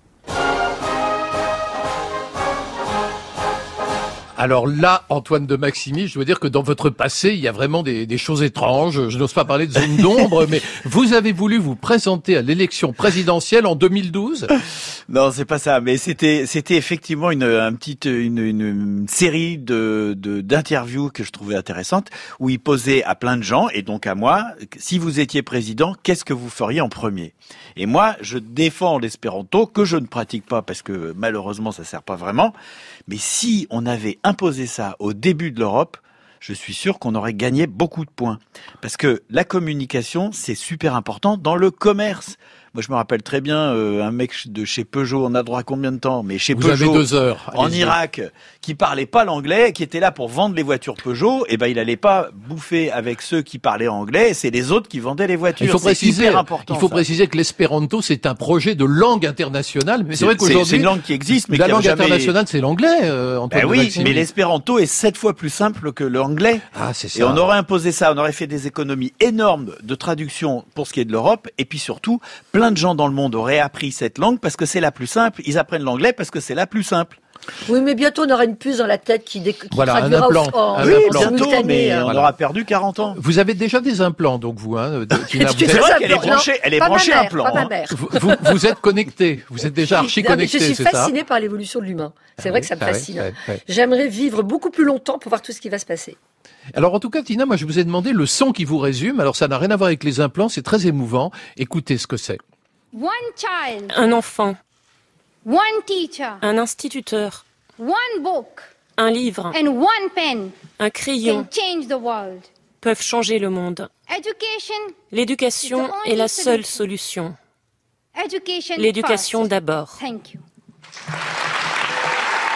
Alors là, Antoine de Maximi, je dois dire que dans votre passé, il y a vraiment des, des choses étranges. Je n'ose pas parler de zone d'ombre, mais vous avez voulu vous présenter à l'élection présidentielle en deux mille douze. Non, c'est pas ça, mais c'était c'était effectivement une un petite une, une, une série de de d'interviews que je trouvais intéressantes où il posait à plein de gens et donc à moi, si vous étiez président, qu'est-ce que vous feriez en premier? Et moi, je défends l'espéranto que je ne pratique pas parce que malheureusement ça sert pas vraiment, mais si on avait imposé ça au début de l'Europe, je suis sûr qu'on aurait gagné beaucoup de points. Parce que la communication, c'est super important dans le commerce. Moi, je me rappelle très bien euh, un mec de chez Peugeot, on a droit à combien de temps? Mais chez Vous Peugeot, avez deux heures. en Allez-y. Irak, qui parlait pas l'anglais, qui était là pour vendre les voitures Peugeot, et ben il allait pas bouffer avec ceux qui parlaient anglais, c'est les autres qui vendaient les voitures. Il faut c'est préciser, hyper important. il faut ça. préciser que l'espéranto, c'est un projet de langue internationale. Mais c'est, C'est- vrai c'est- qu'aujourd'hui, c'est une langue qui existe, mais la qui a langue jamais- internationale, c'est l'anglais, euh, Antoine Ben de oui, Maximi. mais l'espéranto est sept fois plus simple que l'anglais. Ah, c'est ça. Et on aurait imposé ça, on aurait fait des économies énormes de traduction pour ce qui est de l'Europe, et puis surtout, plein de gens dans le monde auraient appris cette langue parce que c'est la plus simple, ils apprennent l'anglais parce que c'est la plus simple. Oui, mais bientôt on aura une puce dans la tête qui, dé... qui Voilà, un traduira implant, en, en un oui, implant. bientôt, simultané, mais hein. on Voilà. aura perdu quarante ans. Vous avez déjà des implants, donc vous, hein, de- Tina, vous, C'est êtes, vrai ça, qu'elle est non, branchée- elle est pas ma branchée mère, un plan, Pas ma hein. mère. vous, vous, vous êtes connecté, vous êtes déjà archi Non, mais connecté, je suis c'est ça? fascinée par l'évolution de l'humain. C'est Ah vrai oui, que ça me ah oui, fascine. ouais, ouais. J'aimerais vivre beaucoup plus longtemps pour voir tout ce qui va se passer. Alors en tout cas, Tina, moi je vous ai demandé le son qui vous résume. Alors ça n'a rien à voir avec les implants, c'est très émouvant. Écoutez ce que c'est. One child, Un enfant, one teacher, un instituteur, one book, un livre, and one pen un can crayon change the world. peuvent changer le monde. Education, L'éducation It's the only est la seule solution. solution. education L'éducation first. d'abord. Thank you.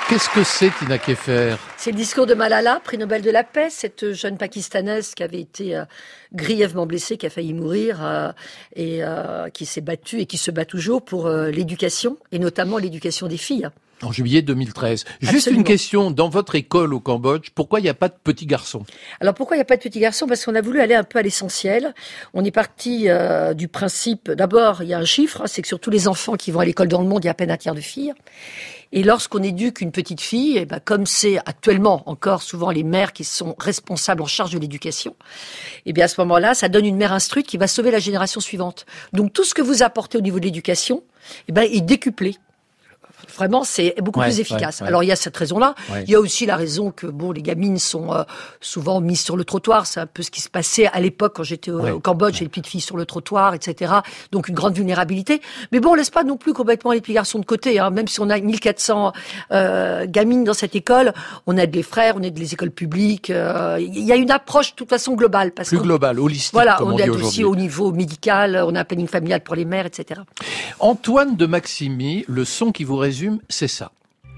Qu'est-ce que c'est, Tina Keffer? C'est le discours de Malala, prix Nobel de la paix, cette jeune Pakistanaise qui avait été euh, grièvement blessée, qui a failli mourir euh, et euh, qui s'est battue et qui se bat toujours pour euh, l'éducation, et notamment l'éducation des filles. En juillet deux mille treize. Juste Absolument. une question, dans votre école au Cambodge, pourquoi il n'y a pas de petits garçons? Alors pourquoi il n'y a pas de petits garçons? Parce qu'on a voulu aller un peu à l'essentiel. On est parti euh, du principe, d'abord il y a un chiffre, hein, c'est que sur tous les enfants qui vont à l'école dans le monde, il y a à peine un tiers de filles. Et lorsqu'on éduque une petite fille, eh ben, comme c'est actuellement encore souvent les mères qui sont responsables en charge de l'éducation, eh bien à ce moment-là, ça donne une mère instruite qui va sauver la génération suivante. Donc tout ce que vous apportez au niveau de l'éducation, eh ben, est décuplé. Vraiment, c'est beaucoup ouais, plus efficace. Ouais, ouais. Alors, il y a cette raison-là. Ouais. Il y a aussi la raison que, bon, les gamines sont euh, souvent mises sur le trottoir. C'est un peu ce qui se passait à l'époque quand j'étais au, ouais. au Cambodge, ouais. les petites filles sur le trottoir, et cetera. Donc, une grande vulnérabilité. Mais bon, on laisse pas non plus complètement les petits garçons de côté. Hein. Même si on a mille quatre cents euh, gamines dans cette école, on aide les frères, on aide les écoles publiques. Euh, il y a une approche, de toute façon, globale. Parce plus globale, holistique, voilà, comme on, on dit aide aujourd'hui. aussi au niveau médical. On a un planning familial pour les mères, et cetera. Antoine de Maximi, le son qui vous résume, c'est ça.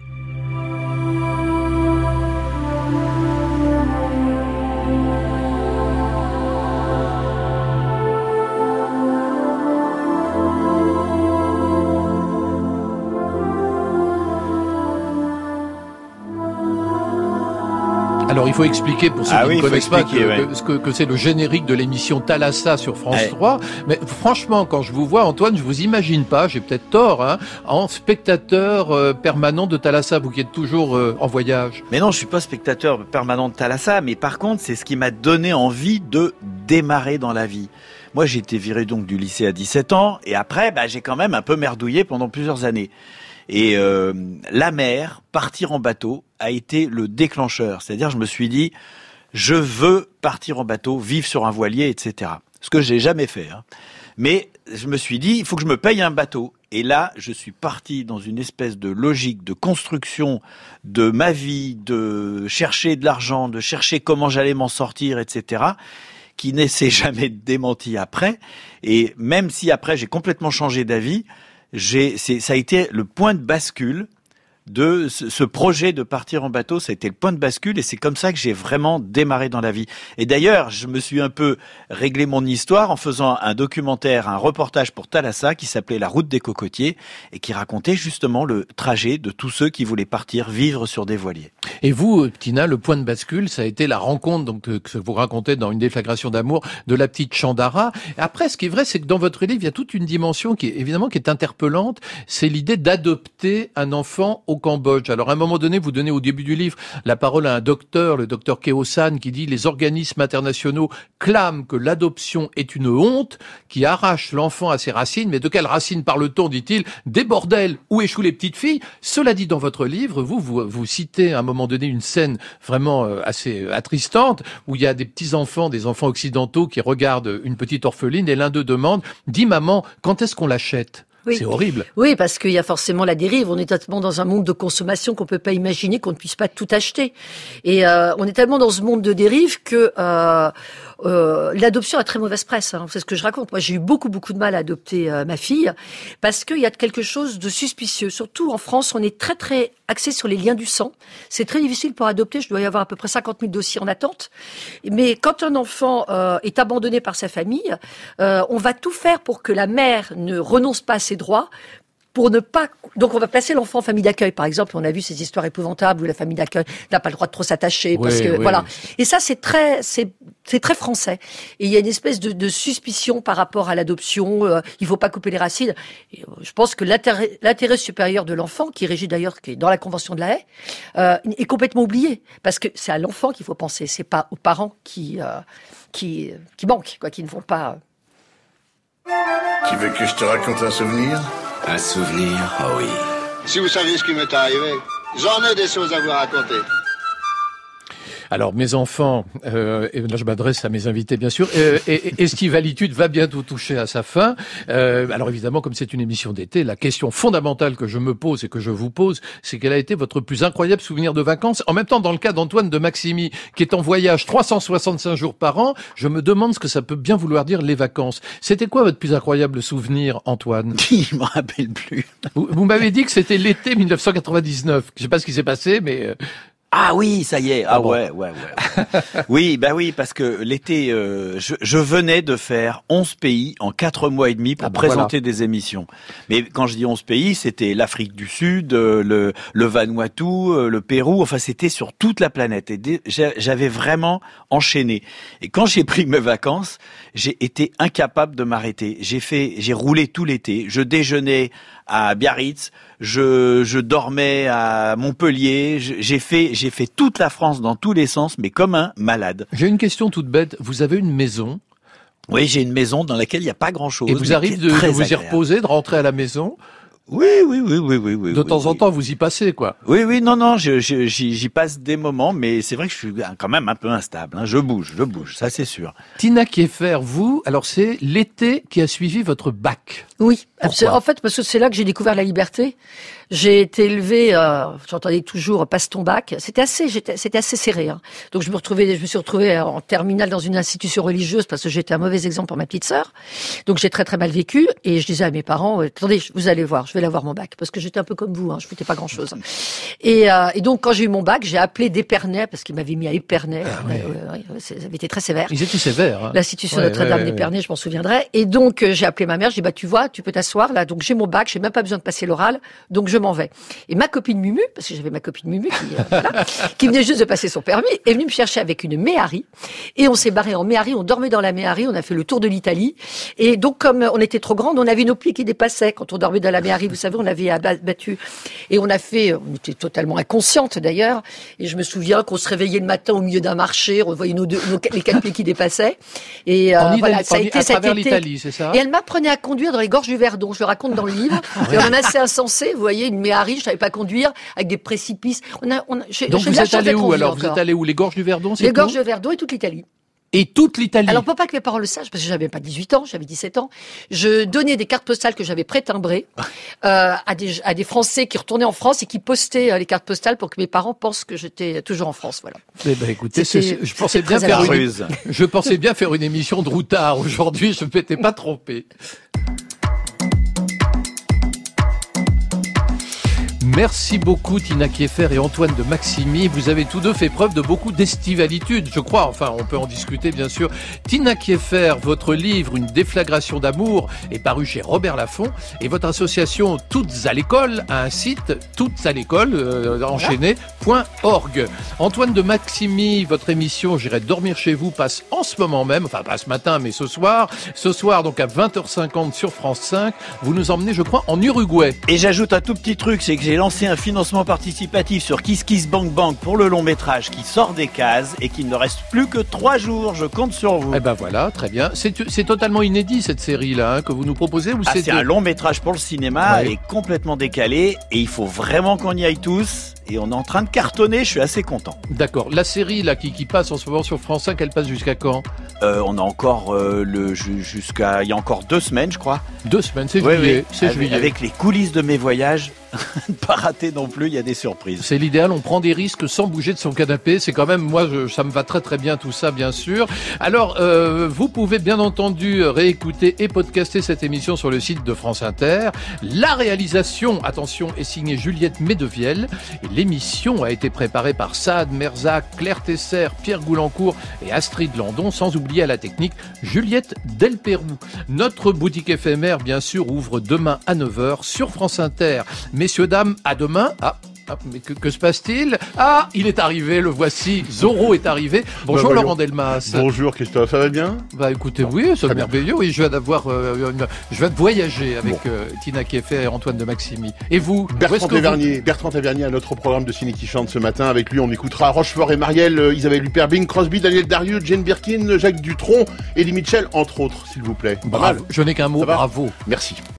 Alors il faut expliquer pour ceux ah qui oui, ne connaissent pas que, ouais. que, que, que c'est le générique de l'émission Thalassa sur France ouais. trois. Mais franchement, quand je vous vois, Antoine, je vous imagine pas, j'ai peut-être tort, hein, en spectateur euh, permanent de Thalassa, vous qui êtes toujours euh, en voyage. Mais non, je suis pas spectateur permanent de Thalassa, mais par contre, c'est ce qui m'a donné envie de démarrer dans la vie. Moi, j'ai été viré donc du lycée à dix-sept ans, et après, bah, j'ai quand même un peu merdouillé pendant plusieurs années. Et euh, la mer, partir en bateau, a été le déclencheur. C'est-à-dire, je me suis dit, je veux partir en bateau, vivre sur un voilier, et cetera. Ce que j'ai jamais fait. Hein. Mais je me suis dit, il faut que je me paye un bateau. Et là, je suis parti dans une espèce de logique de construction de ma vie, de chercher de l'argent, de chercher comment j'allais m'en sortir, et cetera, qui ne s'est jamais démenti après. Et même si après, j'ai complètement changé d'avis, J'ai, c'est, ça a été le point de bascule de ce, ce projet de partir en bateau. Ça a été le point de bascule et c'est comme ça que j'ai vraiment démarré dans la vie. Et d'ailleurs, je me suis un peu réglé mon histoire en faisant un documentaire, un reportage pour Thalassa qui s'appelait La Route des Cocotiers et qui racontait justement le trajet de tous ceux qui voulaient partir vivre sur des voiliers. Et vous, Tina, le point de bascule, ça a été la rencontre donc que vous racontez dans Une déflagration d'amour de la petite Chandara. Après, ce qui est vrai, c'est que dans votre livre, il y a toute une dimension qui est évidemment qui est interpellante. C'est l'idée d'adopter un enfant au Cambodge. Alors, à un moment donné, vous donnez au début du livre la parole à un docteur, le docteur Keosan, qui dit « Les organismes internationaux clament que l'adoption est une honte qui arrache l'enfant à ses racines. » Mais de quelles racines parle-t-on, dit-il? Des bordels où échouent les petites filles. Cela dit, dans votre livre, vous, vous, vous citez à un moment donné une scène vraiment assez attristante où il y a des petits-enfants, des enfants occidentaux qui regardent une petite orpheline et l'un d'eux demande « Dis maman, quand est-ce qu'on l'achète ?» Oui. C'est horrible. Oui, parce qu'il y a forcément la dérive. On est tellement dans un monde de consommation qu'on peut pas imaginer qu'on ne puisse pas tout acheter. Et euh, on est tellement dans ce monde de dérive que euh, euh, l'adoption a très mauvaise presse. Hein. C'est ce que je raconte. Moi, j'ai eu beaucoup, beaucoup de mal à adopter euh, ma fille parce qu'il y a quelque chose de suspicieux. Surtout en France, on est très, très axé sur les liens du sang. C'est très difficile pour adopter. Je dois y avoir à peu près cinquante mille dossiers en attente. Mais quand un enfant euh, est abandonné par sa famille, euh, on va tout faire pour que la mère ne renonce pas à ses droits, pour ne pas... Donc on va placer l'enfant en famille d'accueil, par exemple. On a vu ces histoires épouvantables où la famille d'accueil n'a pas le droit de trop s'attacher, oui, parce que oui, voilà. Oui. Et ça, c'est très, c'est, c'est très français. Et il y a une espèce de, de suspicion par rapport à l'adoption. Euh, il faut pas couper les racines. Et, euh, je pense que l'intérêt, l'intérêt supérieur de l'enfant, qui est régi d'ailleurs, qui est dans la Convention de la Haye, euh, est complètement oublié, parce que c'est à l'enfant qu'il faut penser. C'est pas aux parents qui, euh, qui, qui manquent, quoi, qui ne vont pas. Euh... Tu veux que je te raconte un souvenir? Un souvenir, oh oui. Si vous saviez ce qui m'est arrivé, j'en ai des choses à vous raconter. Alors, mes enfants, euh, et là je m'adresse à mes invités bien sûr, euh, et, et, Estivalitude va bientôt toucher à sa fin. Euh, alors évidemment, comme c'est une émission d'été, la question fondamentale que je me pose et que je vous pose, c'est quel a été votre plus incroyable souvenir de vacances? En même temps, dans le cas d'Antoine de Maximi, qui est en voyage trois cent soixante-cinq jours par an, je me demande ce que ça peut bien vouloir dire les vacances. C'était quoi votre plus incroyable souvenir, Antoine? Je me rappelle plus. Vous, vous m'avez dit que c'était l'été mille neuf cent quatre-vingt-dix-neuf. Je sais pas ce qui s'est passé, mais... Euh... Ah oui, ça y est. Ah, Ah bon. ouais, ouais, ouais. Oui, bah oui, parce que l'été, euh, je, je venais de faire onze pays en quatre mois et demi pour Ah bah présenter voilà. des émissions. Mais quand je dis onze pays, c'était l'Afrique du Sud, euh, le, le Vanuatu, euh, le Pérou. Enfin, c'était sur toute la planète. Et dé- j'a- j'avais vraiment enchaîné. Et quand j'ai pris mes vacances, j'ai été incapable de m'arrêter. J'ai fait, j'ai roulé tout l'été. Je déjeunais à Biarritz, je, je dormais à Montpellier. Je- J'ai fait, j'ai fait toute la France dans tous les sens, mais comme un malade. J'ai une question toute bête. Vous avez une maison Oui, j'ai une maison dans laquelle il n'y a pas grand-chose. et vous mais arrive qui est de, de très vous y agréable. reposer, de rentrer à la maison. Oui, oui, oui, oui, oui, oui. De oui, temps oui. en temps, vous y passez, quoi. Oui, oui, non, non, je, je- j'y, j'y passe des moments, mais c'est vrai que je suis quand même un peu instable. Hein. Je bouge, je bouge, ça c'est sûr. Tina Kieffer, vous, alors c'est l'été qui a suivi votre bac. Oui, Pourquoi c'est- en fait, parce que c'est là que j'ai découvert la liberté. J'ai été élevée, euh, j'entendais toujours passe ton bac. C'était assez, j'étais, c'était assez serré. Hein. Donc je me retrouvais, je me suis retrouvée en terminale dans une institution religieuse parce que j'étais un mauvais exemple pour ma petite sœur. Donc j'ai très très mal vécu et je disais à mes parents, euh, attendez, vous allez voir, je vais l'avoir mon bac parce que j'étais un peu comme vous, hein, je foutais pas grand chose. Et, euh, et donc quand j'ai eu mon bac, j'ai appelé d'Épernay parce qu'ils m'avaient mis à Épernay. Ah ouais. Euh, ouais, ça avait été très sévère. Ils étaient sévères. Hein. L'institution Ouais, Notre-Dame ouais, ouais, d'Épernay, je m'en souviendrai. Et donc, euh, j'ai appelé ma mère, j'ai dit, bah, tu vois, tu peux t'asseoir, là. Donc, j'ai mon bac, j'ai même pas besoin de passer l'oral. Donc, je m'en vais. Et ma copine Mumu, parce que j'avais ma copine Mumu qui, euh, voilà, qui venait juste de passer son permis, est venue me chercher avec une Méhari. Et on s'est barré en Méhari, on dormait dans la Méhari, on a fait le tour de l'Italie. Et donc, comme on était trop grande, on avait nos pieds qui dépassaient. Quand on dormait dans la Méhari, vous savez, on avait abattu. Et on a fait, on était totalement inconsciente d'ailleurs. Et je me souviens qu'on se réveillait le matin au milieu d'un marché, on voyait nos deux, nos, les quatre pieds qui dépassaient. Et, euh, En Italie, voilà, ça a en- été à cet travers été. l'Italie, c'est ça? Et elle m'apprenait à conduire dans les gorges du Verdon. Je le raconte dans le livre. Et on en a assez insensé. Vous voyez, une Méhari, je savais pas conduire, avec des précipices. On a, on a, j'ai, Donc j'ai vous la êtes chance allé d'être en où vie alors? Vous encore. êtes allé où? Les gorges du Verdon, c'est Les tout gorges de Verdon et toute l'Italie. Et toute l'Italie. Alors, pour pas que mes parents le sachent, parce que j'avais pas dix-huit ans, j'avais dix-sept ans, je donnais des cartes postales que j'avais pré-timbrées euh, à des à des Français qui retournaient en France et qui postaient euh, les cartes postales pour que mes parents pensent que j'étais toujours en France. Voilà. Eh ben, écoutez, C'était- c'est- je pensais c'était bien très faire une, amusant. je pensais bien faire une émission de routard aujourd'hui. Je ne m'étais pas trompé. Merci beaucoup Tina Kieffer et Antoine de Maximi. Vous avez tous deux fait preuve de beaucoup d'estivalitude, je crois. Enfin, on peut en discuter bien sûr. Tina Kieffer, votre livre Une déflagration d'amour est paru chez Robert Laffont et votre association Toutes à l'école a un site toutes à l'école euh, enchaîné point org. Antoine de Maximi, votre émission J'irai dormir chez vous passe en ce moment même, enfin pas ce matin mais ce soir. Ce soir donc à vingt heures cinquante sur France cinq. Vous nous emmenez je crois en Uruguay. Et j'ajoute un tout petit truc, c'est que j'ai lancé un financement participatif sur Kiss Kiss Bank Bank pour le long métrage qui sort des cases et qu'il ne reste plus que trois jours. Je compte sur vous. Eh ben voilà, très bien. C'est, c'est totalement inédit cette série-là hein, que vous nous proposez ou Ah, c'est c'est un long métrage pour le cinéma Ouais. et complètement décalé et il faut vraiment qu'on y aille tous et on est en train de cartonner, je suis assez content. D'accord. La série là qui, qui passe en ce moment sur France cinq, elle passe jusqu'à quand? Euh, on a encore euh, le ju- jusqu'à il y a encore deux semaines je crois. Deux semaines, c'est Oui, juillet. oui. C'est avec, juillet. avec les coulisses de mes voyages, ne pas rater non plus, il y a des surprises. C'est l'idéal, on prend des risques sans bouger de son canapé. C'est quand même, moi, je, ça me va très très bien tout ça, bien sûr. Alors, euh, vous pouvez bien entendu réécouter et podcaster cette émission sur le site de France Inter. La réalisation, attention, est signée Juliette Medevielle. Et l'émission a été préparée par Saad Merzac, Claire Tesser, Pierre Goulancourt et Astrid Landon, sans oublier à la technique Juliette Delpérou. Notre boutique éphémère, bien sûr, ouvre demain à neuf heures sur France Inter. Messieurs, dames, à demain. Ah, ah, mais que, que se passe-t-il? Ah, il est arrivé, le voici. Zorro est arrivé. Bonjour Bah, Laurent Delmas. Bonjour Christophe, ça va bien? Bah écoutez, oui, c'est très bien. merveilleux. Oui, je viens d'avoir, euh, une- je viens de voyager avec Bon. euh, Tina Kieffer et Antoine de Maximi. Et vous? Où est-ce Bertrand que vous- Tavernier, Bertrand Tavernier a notre programme de ciné qui chante ce matin. Avec lui, on écoutera Rochefort et Marielle, euh, Isabelle Huppert, Bing Crosby, Daniel Darieux, Jane Birkin, Jacques Dutronc, Eddie Mitchell, entre autres, s'il vous plaît. Pas Bravo. mal. Je n'ai qu'un mot, Ça va bravo. Merci.